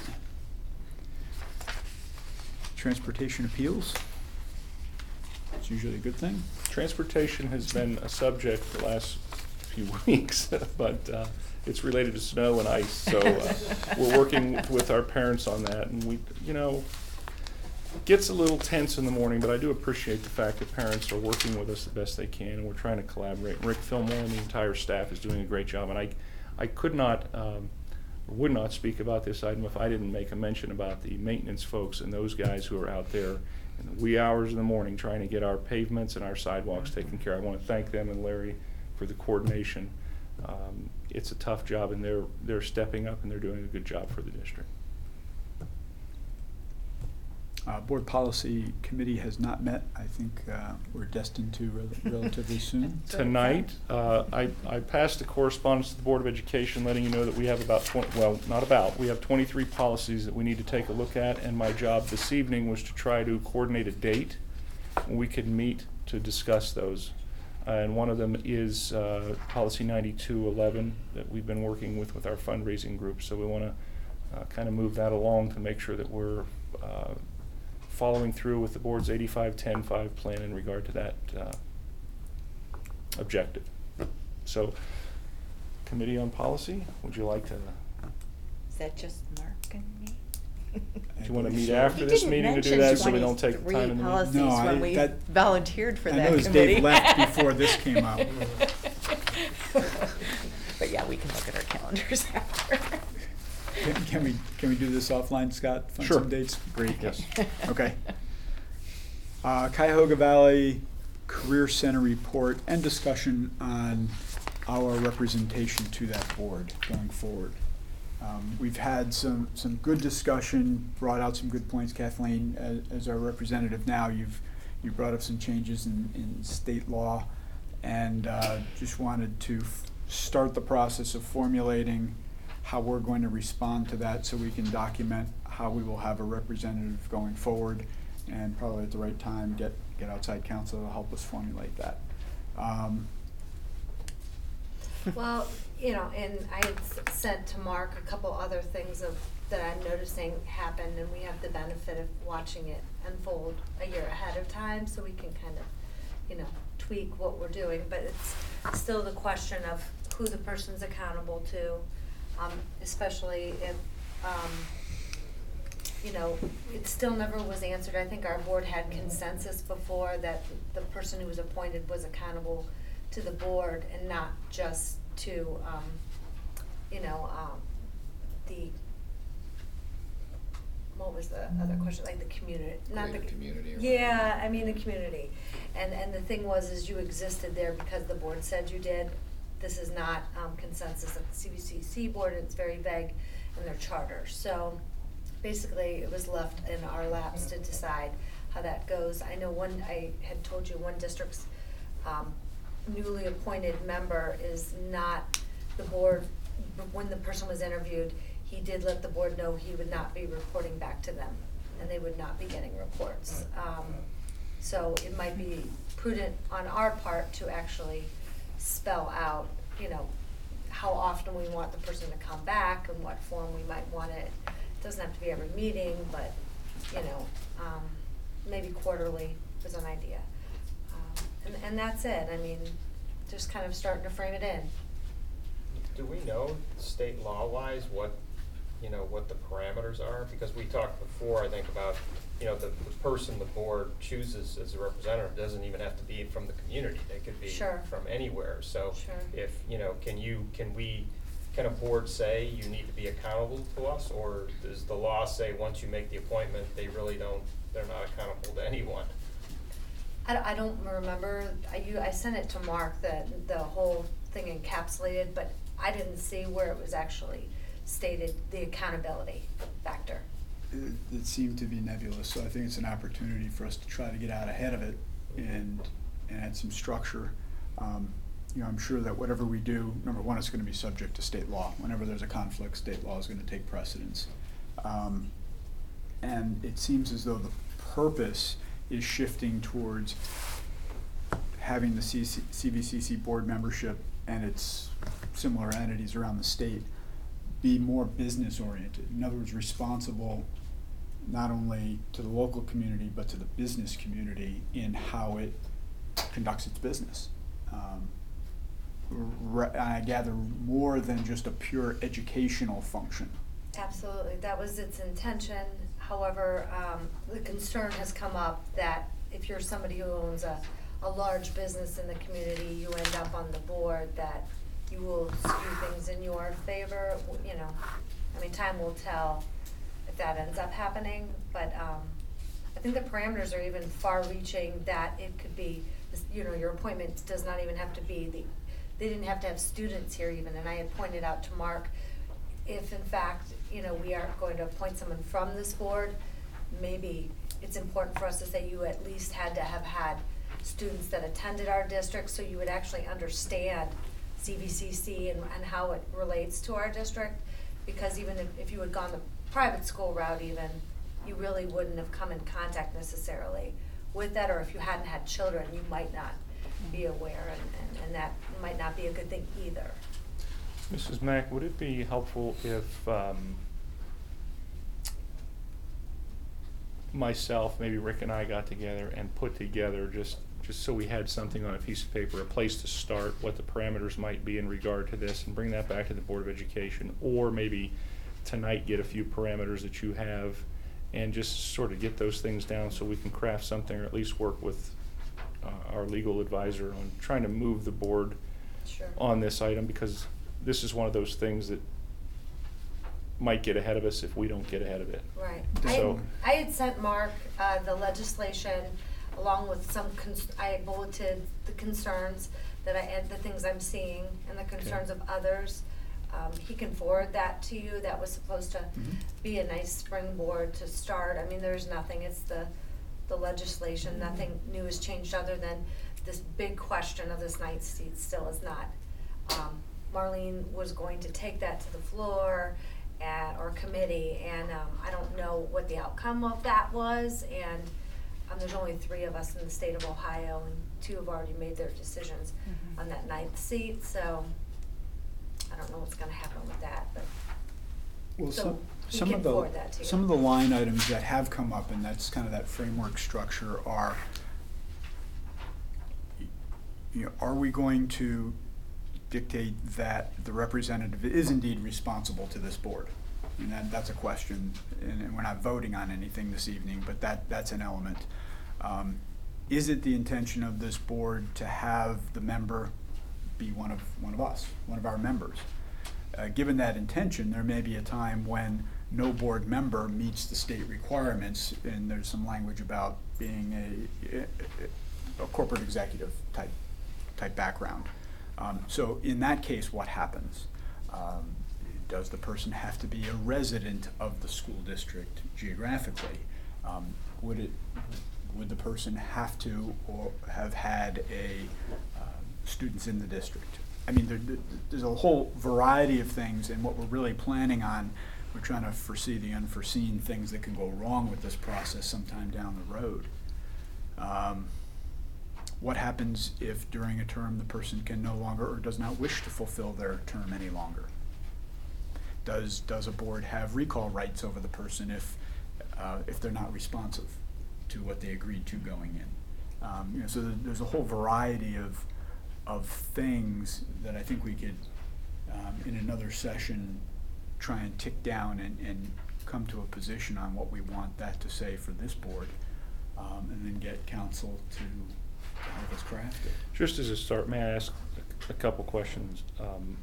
Transportation Appeals. It's usually a good thing. Transportation has been a subject the last few weeks, but uh, it's related to snow and ice, so uh, we're working with our parents on that, and we, you know, it gets a little tense in the morning, but I do appreciate the fact that parents are working with us the best they can, and we're trying to collaborate. Rick Fillmore and the entire staff is doing a great job, and I, I could not, um, or would not speak about this item if I didn't make a mention about the maintenance folks and those guys who are out there in the wee hours in the morning trying to get our pavements and our sidewalks taken care of. I want to thank them and Larry for the coordination. Um, it's a tough job, and they're they're stepping up and they're doing a good job for the district. Uh, Board Policy Committee has not met. I think uh, we're destined to rel- relatively soon. Tonight, uh, I, I passed a correspondence to the Board of Education letting you know that we have about twenty, well, not about, we have twenty-three policies that we need to take a look at, and my job this evening was to try to coordinate a date when we could meet to discuss those. Uh, and one of them is uh, Policy ninety-two eleven that we've been working with with our fundraising group, so we want to uh, kind of move that along to make sure that we're uh, following through with the board's eighty-five ten five plan in regard to that uh, objective. So, Committee on Policy, would you like to, Is that just Mark and me? do you want to meet So- after You this didn't meeting to do mention that so we don't take the time in the twenty-three meeting? No, policies I- when we that- volunteered for I that noticed committee. Dave left before this came out. But yeah, we can look at our calendars after. Can, can we, can we do this offline, Scott? Find Sure. some dates? Great. Yes. Okay. Uh, Cuyahoga Valley Career Center report and discussion on our representation to that board going forward. Um, we've had some, some good discussion, brought out some good points. Kathleen, as, as our representative now, you've, you brought up some changes in, in state law, and, uh, just wanted to f- start the process of formulating how we're going to respond to that so we can document how we will have a representative going forward, and probably at the right time, get, get outside counsel to help us formulate that. Um, Well, you know, and I had s- sent to Mark a couple other things of, that I'm noticing happen, and we have the benefit of watching it unfold a year ahead of time, so we can kind of, you know, tweak what we're doing, but it's still the question of who the person's accountable to, um, especially if, um, you know, it still never was answered. I think our board had consensus before that the person who was appointed was accountable to the board and not just to, um, you know, um, the, what was the other question, like the community, not the. Greater community or Yeah, I mean, the community. And, and the thing was, is you existed there because the board said you did. This is not, um, consensus of the C B C C board, it's very vague in their charter. So basically, it was left in our laps to decide how that goes. I know one, I had told you, one district's, um, newly appointed member is not the board, but when the person was interviewed, he did let the board know he would not be reporting back to them, and they would not be getting reports. Um, so it might be prudent on our part to actually spell out, you know, how often we want the person to come back and what form we might want it. It doesn't have to be every meeting, but, you know, um, maybe quarterly is an idea. Um, and, and that's it, I mean, just kind of starting to frame it in. Do we know, state law-wise, what, you know, what the parameters are? Because we talked before, I think, about, you know, the, the person the board chooses as a representative doesn't even have to be from the community. They could be Sure. from anywhere. So Sure. if, you know, can you, can we, can a board say you need to be accountable to us? Or does the law say once you make the appointment, they really don't, they're not accountable to anyone? I, don't- I don't remember, I, you, I sent it to Mark, the, the whole thing encapsulated, but I didn't see where it was actually stated, the accountability factor. It, it seemed to be nebulous, so I think it's an opportunity for us to try to get out ahead of it and, and add some structure. Um, you know, I'm sure that whatever we do, number one, it's gonna be subject to state law. Whenever there's a conflict, state law is gonna take precedence. Um, and it seems as though the purpose is shifting towards having the C C C V C C board membership and its similar entities around the state be more business oriented. In other words, responsible not only to the local community, but to the business community in how it conducts its business. Um, re- I gather more than just a pure educational function. Absolutely, that was its intention. However, um, the concern has come up that if you're somebody who owns a, a large business in the community, you end up on the board, that you will skew things in your favor, you know. I mean, time will tell if that ends up happening, but, um, I think the parameters are even far-reaching that it could be, this- you know, your appointment does not even have to be the, they didn't have to have students here even, and I had pointed out to Mark, if in fact, you know, we are going to appoint someone from this board, maybe it's important for us to say you at least had to have had students that attended our district, so you would actually understand C V C C and, and how it relates to our district. Because even if, if you had gone the private school route even, you really wouldn't have come in contact necessarily with that, or if you hadn't had children, you might not be aware, and, and, and that might not be a good thing either. Missus Mack, would it be helpful if, um, myself, maybe Rick and I got together and put together, just, just so we had something on a piece of paper, a place to start, what the parameters might be in regard to this, and bring that back to the Board of Education, or maybe tonight get a few parameters that you have, and just sort of get those things down so we can craft something, or at least work with, uh, our legal advisor on trying to move the board Sure. on this item, because this is one of those things that might get ahead of us if we don't get ahead of it. Right. So- I, I had sent Mark, uh, the legislation along with some cons- I bulleted the concerns that I, and the things I'm seeing and the concerns of others. Um, he can forward that to you. That was supposed to be a nice springboard to start. I mean, there's nothing, it's the, the legislation, nothing new has changed other than this big question of this ninth seat still is not. Um, Marlene was going to take that to the floor at, or committee, and, um, I don't know what the outcome of that was, and, um, there's only three of us in the state of Ohio, and two have already made their decisions on that ninth seat, so I don't know what's gonna happen with that, but, Well, So some, he some can of the, forward that to you. some of the line items that have come up, and that's kind of that framework structure, are, you know, are we going to dictate that the representative is indeed responsible to this board? And that, that's a question, and, and we're not voting on anything this evening, but that, that's an element. Um, is it the intention of this board to have the member be one of, one of us, one of our members? Uh, given that intention, there may be a time when no board member meets the state requirements, and there's some language about being a, a corporate executive type, type background. Um, so in that case, what happens? Um, does the person have to be a resident of the school district geographically? Um, would it, would the person have to or have had a, um, students in the district? I mean, there, there- there's a whole variety of things, and what we're really planning on, we're trying to foresee the unforeseen things that can go wrong with this process sometime down the road. Um, what happens if during a term the person can no longer or does not wish to fulfill their term any longer? Does, does a board have recall rights over the person if, uh, if they're not responsive to what they agreed to going in? Um, you know, so there- there's a whole variety of, of things that I think we could, um, in another session, try and tick down and, and come to a position on what we want that to say for this board, um, and then get council to, to help us craft it. Just as a start, may I ask a, a couple questions, um,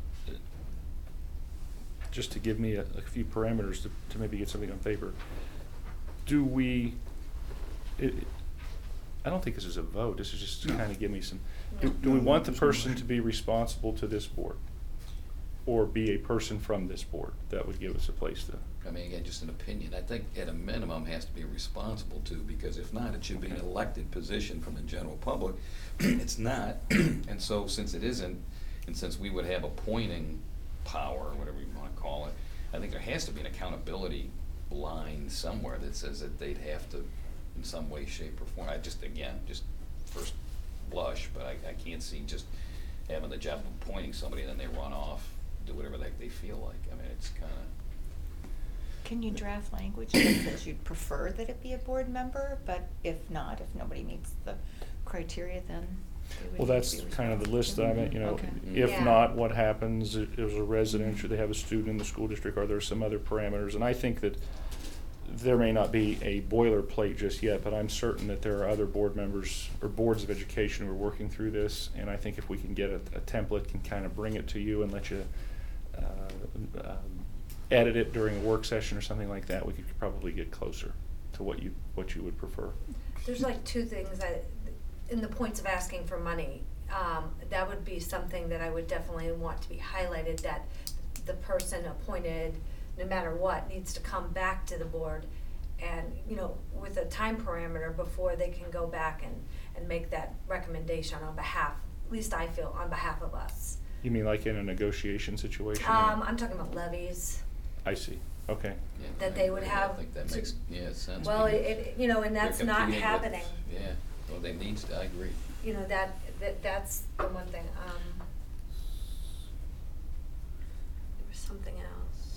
just to give me a, a few parameters to, to maybe get something on paper? Do we, it, I don't think this is a vote, this is just to No. kind of give me some, do, No. do we No, want the there's no person motion. to be responsible to this board? Or be a person from this board? That would give us a place to. I mean, again, just an opinion, I think at a minimum has to be responsible to, because if not, it should be an elected position from the general public. It's not, and so since it isn't, and since we would have appointing power, or whatever you wanna call it, I think there has to be an accountability line somewhere that says that they'd have to, in some way, shape, or form, I just, again, just first blush, but I, I can't see just having the job of appointing somebody and then they run off, do whatever the heck they feel like. I mean, it's kinda, Can you draft language that says you'd prefer that it be a board member, but if not, if nobody meets the criteria, then they would Well, need that's to be kind of the list responsible? of it, you know, Okay. if Yeah. not, what happens, it it was a residential, they have a student in the school district, are there some other parameters? And I think that there may not be a boilerplate just yet, but I'm certain that there are other board members or boards of education who are working through this, and I think if we can get a, a template, can kind of bring it to you and let you, uh, um, edit it during a work session or something like that, we could probably get closer to what you, what you would prefer. There's like two things that, in the points of asking for money, um, that would be something that I would definitely want to be highlighted, that the person appointed, no matter what, needs to come back to the board and, you know, with a time parameter before they can go back and, and make that recommendation on behalf, at least I feel, on behalf of us. You mean like in a negotiation situation? Um, I'm talking about levies, I see, okay. yeah. that I they would agree. have I think that to- makes, yeah, sense. well, because it, it, you know, and they're that's not competing with- happening. Yeah, well, they needs to, I agree. You know, that, that, that's the one thing, um. There was something else.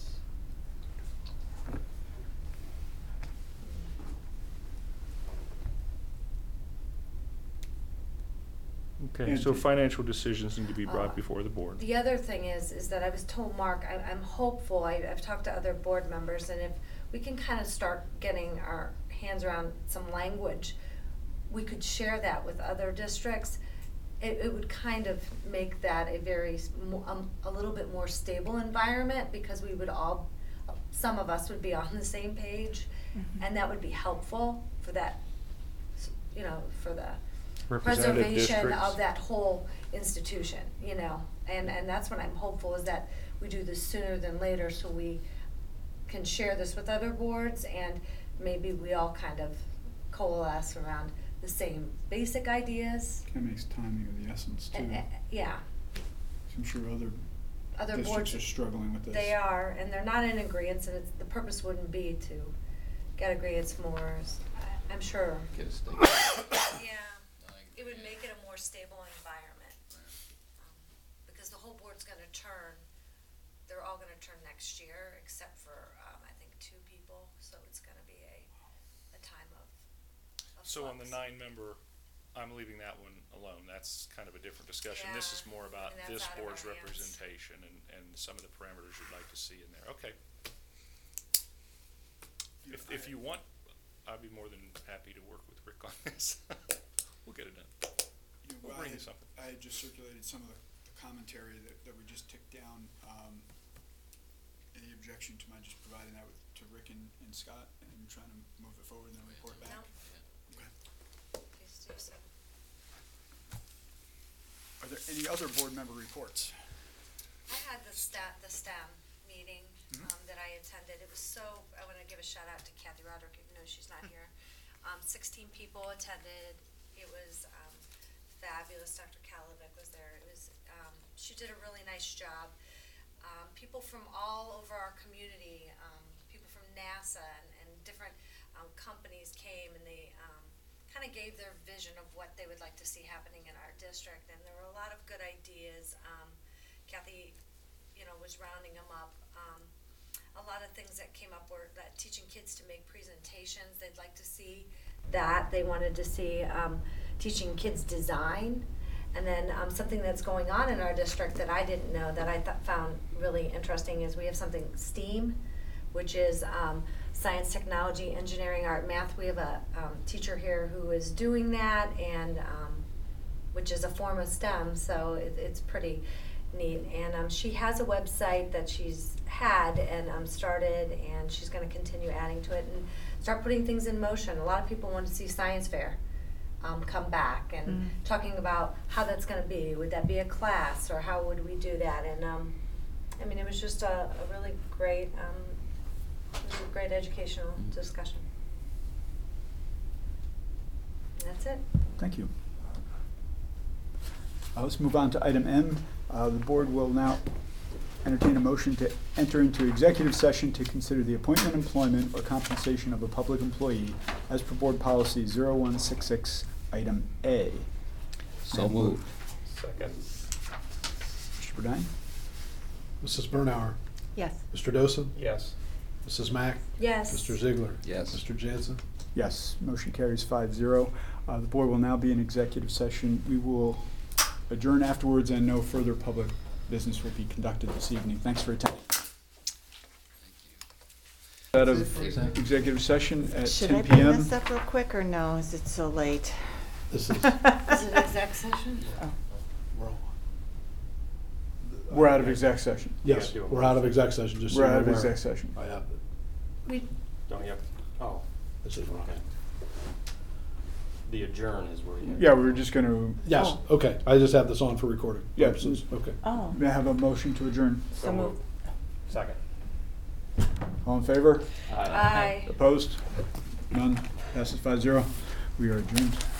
Okay, And so the- financial decisions need to be Uh, brought before the board. The other thing is, is that I was told, Mark, I, I'm hopeful, I, I've talked to other board members, and if we can kind of start getting our hands around some language, we could share that with other districts. It, it would kind of make that a very, s- mo- um, a little bit more stable environment, because we would all, some of us would be on the same page, and that would be helpful for that, s- you know, for the Representative preservation districts. of that whole institution, you know, and, and that's what I'm hopeful, is that we do this sooner than later, so we can share this with other boards, and maybe we all kind of coalesce around the same basic ideas, Kind of makes timing of the essence too. and, and, yeah, I'm sure other other boards, districts are struggling with this. they are, and they're not in agreeance, and it's, the purpose wouldn't be to get agreeance more, s- I- I'm sure. Get a stake. Yeah, it would make it a more stable environment. Um, Because the whole board's gonna turn, they're all gonna turn next year, except for, um, I think, two people, so it's gonna be a, a time of, of So on the flux. nine-member, I'm leaving that one alone, that's kind of a different discussion. This is Yeah, more about and that's this out of board's our hands. representation and, and some of the parameters you'd like to see in there, okay. If, if you want, I'd be more than happy to work with Rick on this. We'll get it done. You know, We'll I bring had- you something. I had just circulated some of the the commentary that, that we just took down. Um, any objection to my just providing that with, to Rick and, and Scott, and trying to move it forward and then report back? No, Okay. please do so. Are there any other board member reports? I had the stat, the STEM meeting, Mhm. um, that I attended, it was so, I wanna give a shout out to Kathy Roderick, even though she's not here. Um, sixteen people attended, it was, um, fabulous, Doctor Kalovic was there, it was, um, she did a really nice job. Um, people from all over our community, um, people from NASA and, and different, um, companies came, and they, um, kinda gave their vision of what they would like to see happening in our district, and there were a lot of good ideas. Um, Kathy, you know, was rounding them up. Um, a lot of things that came up were that teaching kids to make presentations, they'd like to see that. They wanted to see, um, teaching kids design. And then, um, something that's going on in our district that I didn't know, that I thought, found really interesting, is we have something STEAM, which is, um, science, technology, engineering, art, math. We have a, um, teacher here who is doing that, and, um, which is a form of STEM, so it, it's pretty neat. And, um, she has a website that she's had and, um, started, and she's gonna continue adding to it and start putting things in motion. A lot of people want to see science fair, um, come back, and Mm. talking about how that's gonna be. Would that be a class, or how would we do that? And, um, I mean, it was just a, a really great, um, it was a great educational discussion. And that's it. Thank you. Uh, let's move on to item M. Uh, the board will now entertain a motion to enter into executive session to consider the appointment, employment, or compensation of a public employee as per board policy zero one six six, item A. So moved. Second. Mister Burdine? Missus Bernauer, Yes. Mister Dosa, Yes. Missus Mack, Yes. Mister Ziegler. Yes. Mister Jansen. Yes, motion carries five zero. Uh, the board will now be in executive session. We will adjourn afterwards and no further public business will be conducted this evening. Thanks for attending. Out of executive session at Should ten I P bring M. this up real quick, or no, is it so late? This is, Is it exec session? we're all- We're out of exec session. Yes, do a we're out of exec session, just so We're you're out of aware. exec session. I have it. We, Don't you have, oh, This is wrong. the adjourn is where you. Yeah, we were just gonna, Yes, okay, I just have this on for recording Yeah. purposes, okay. Oh, may I have a motion to adjourn? so moved. Second. All in favor? aye. Opposed? None? Passes five zero. We are adjourned.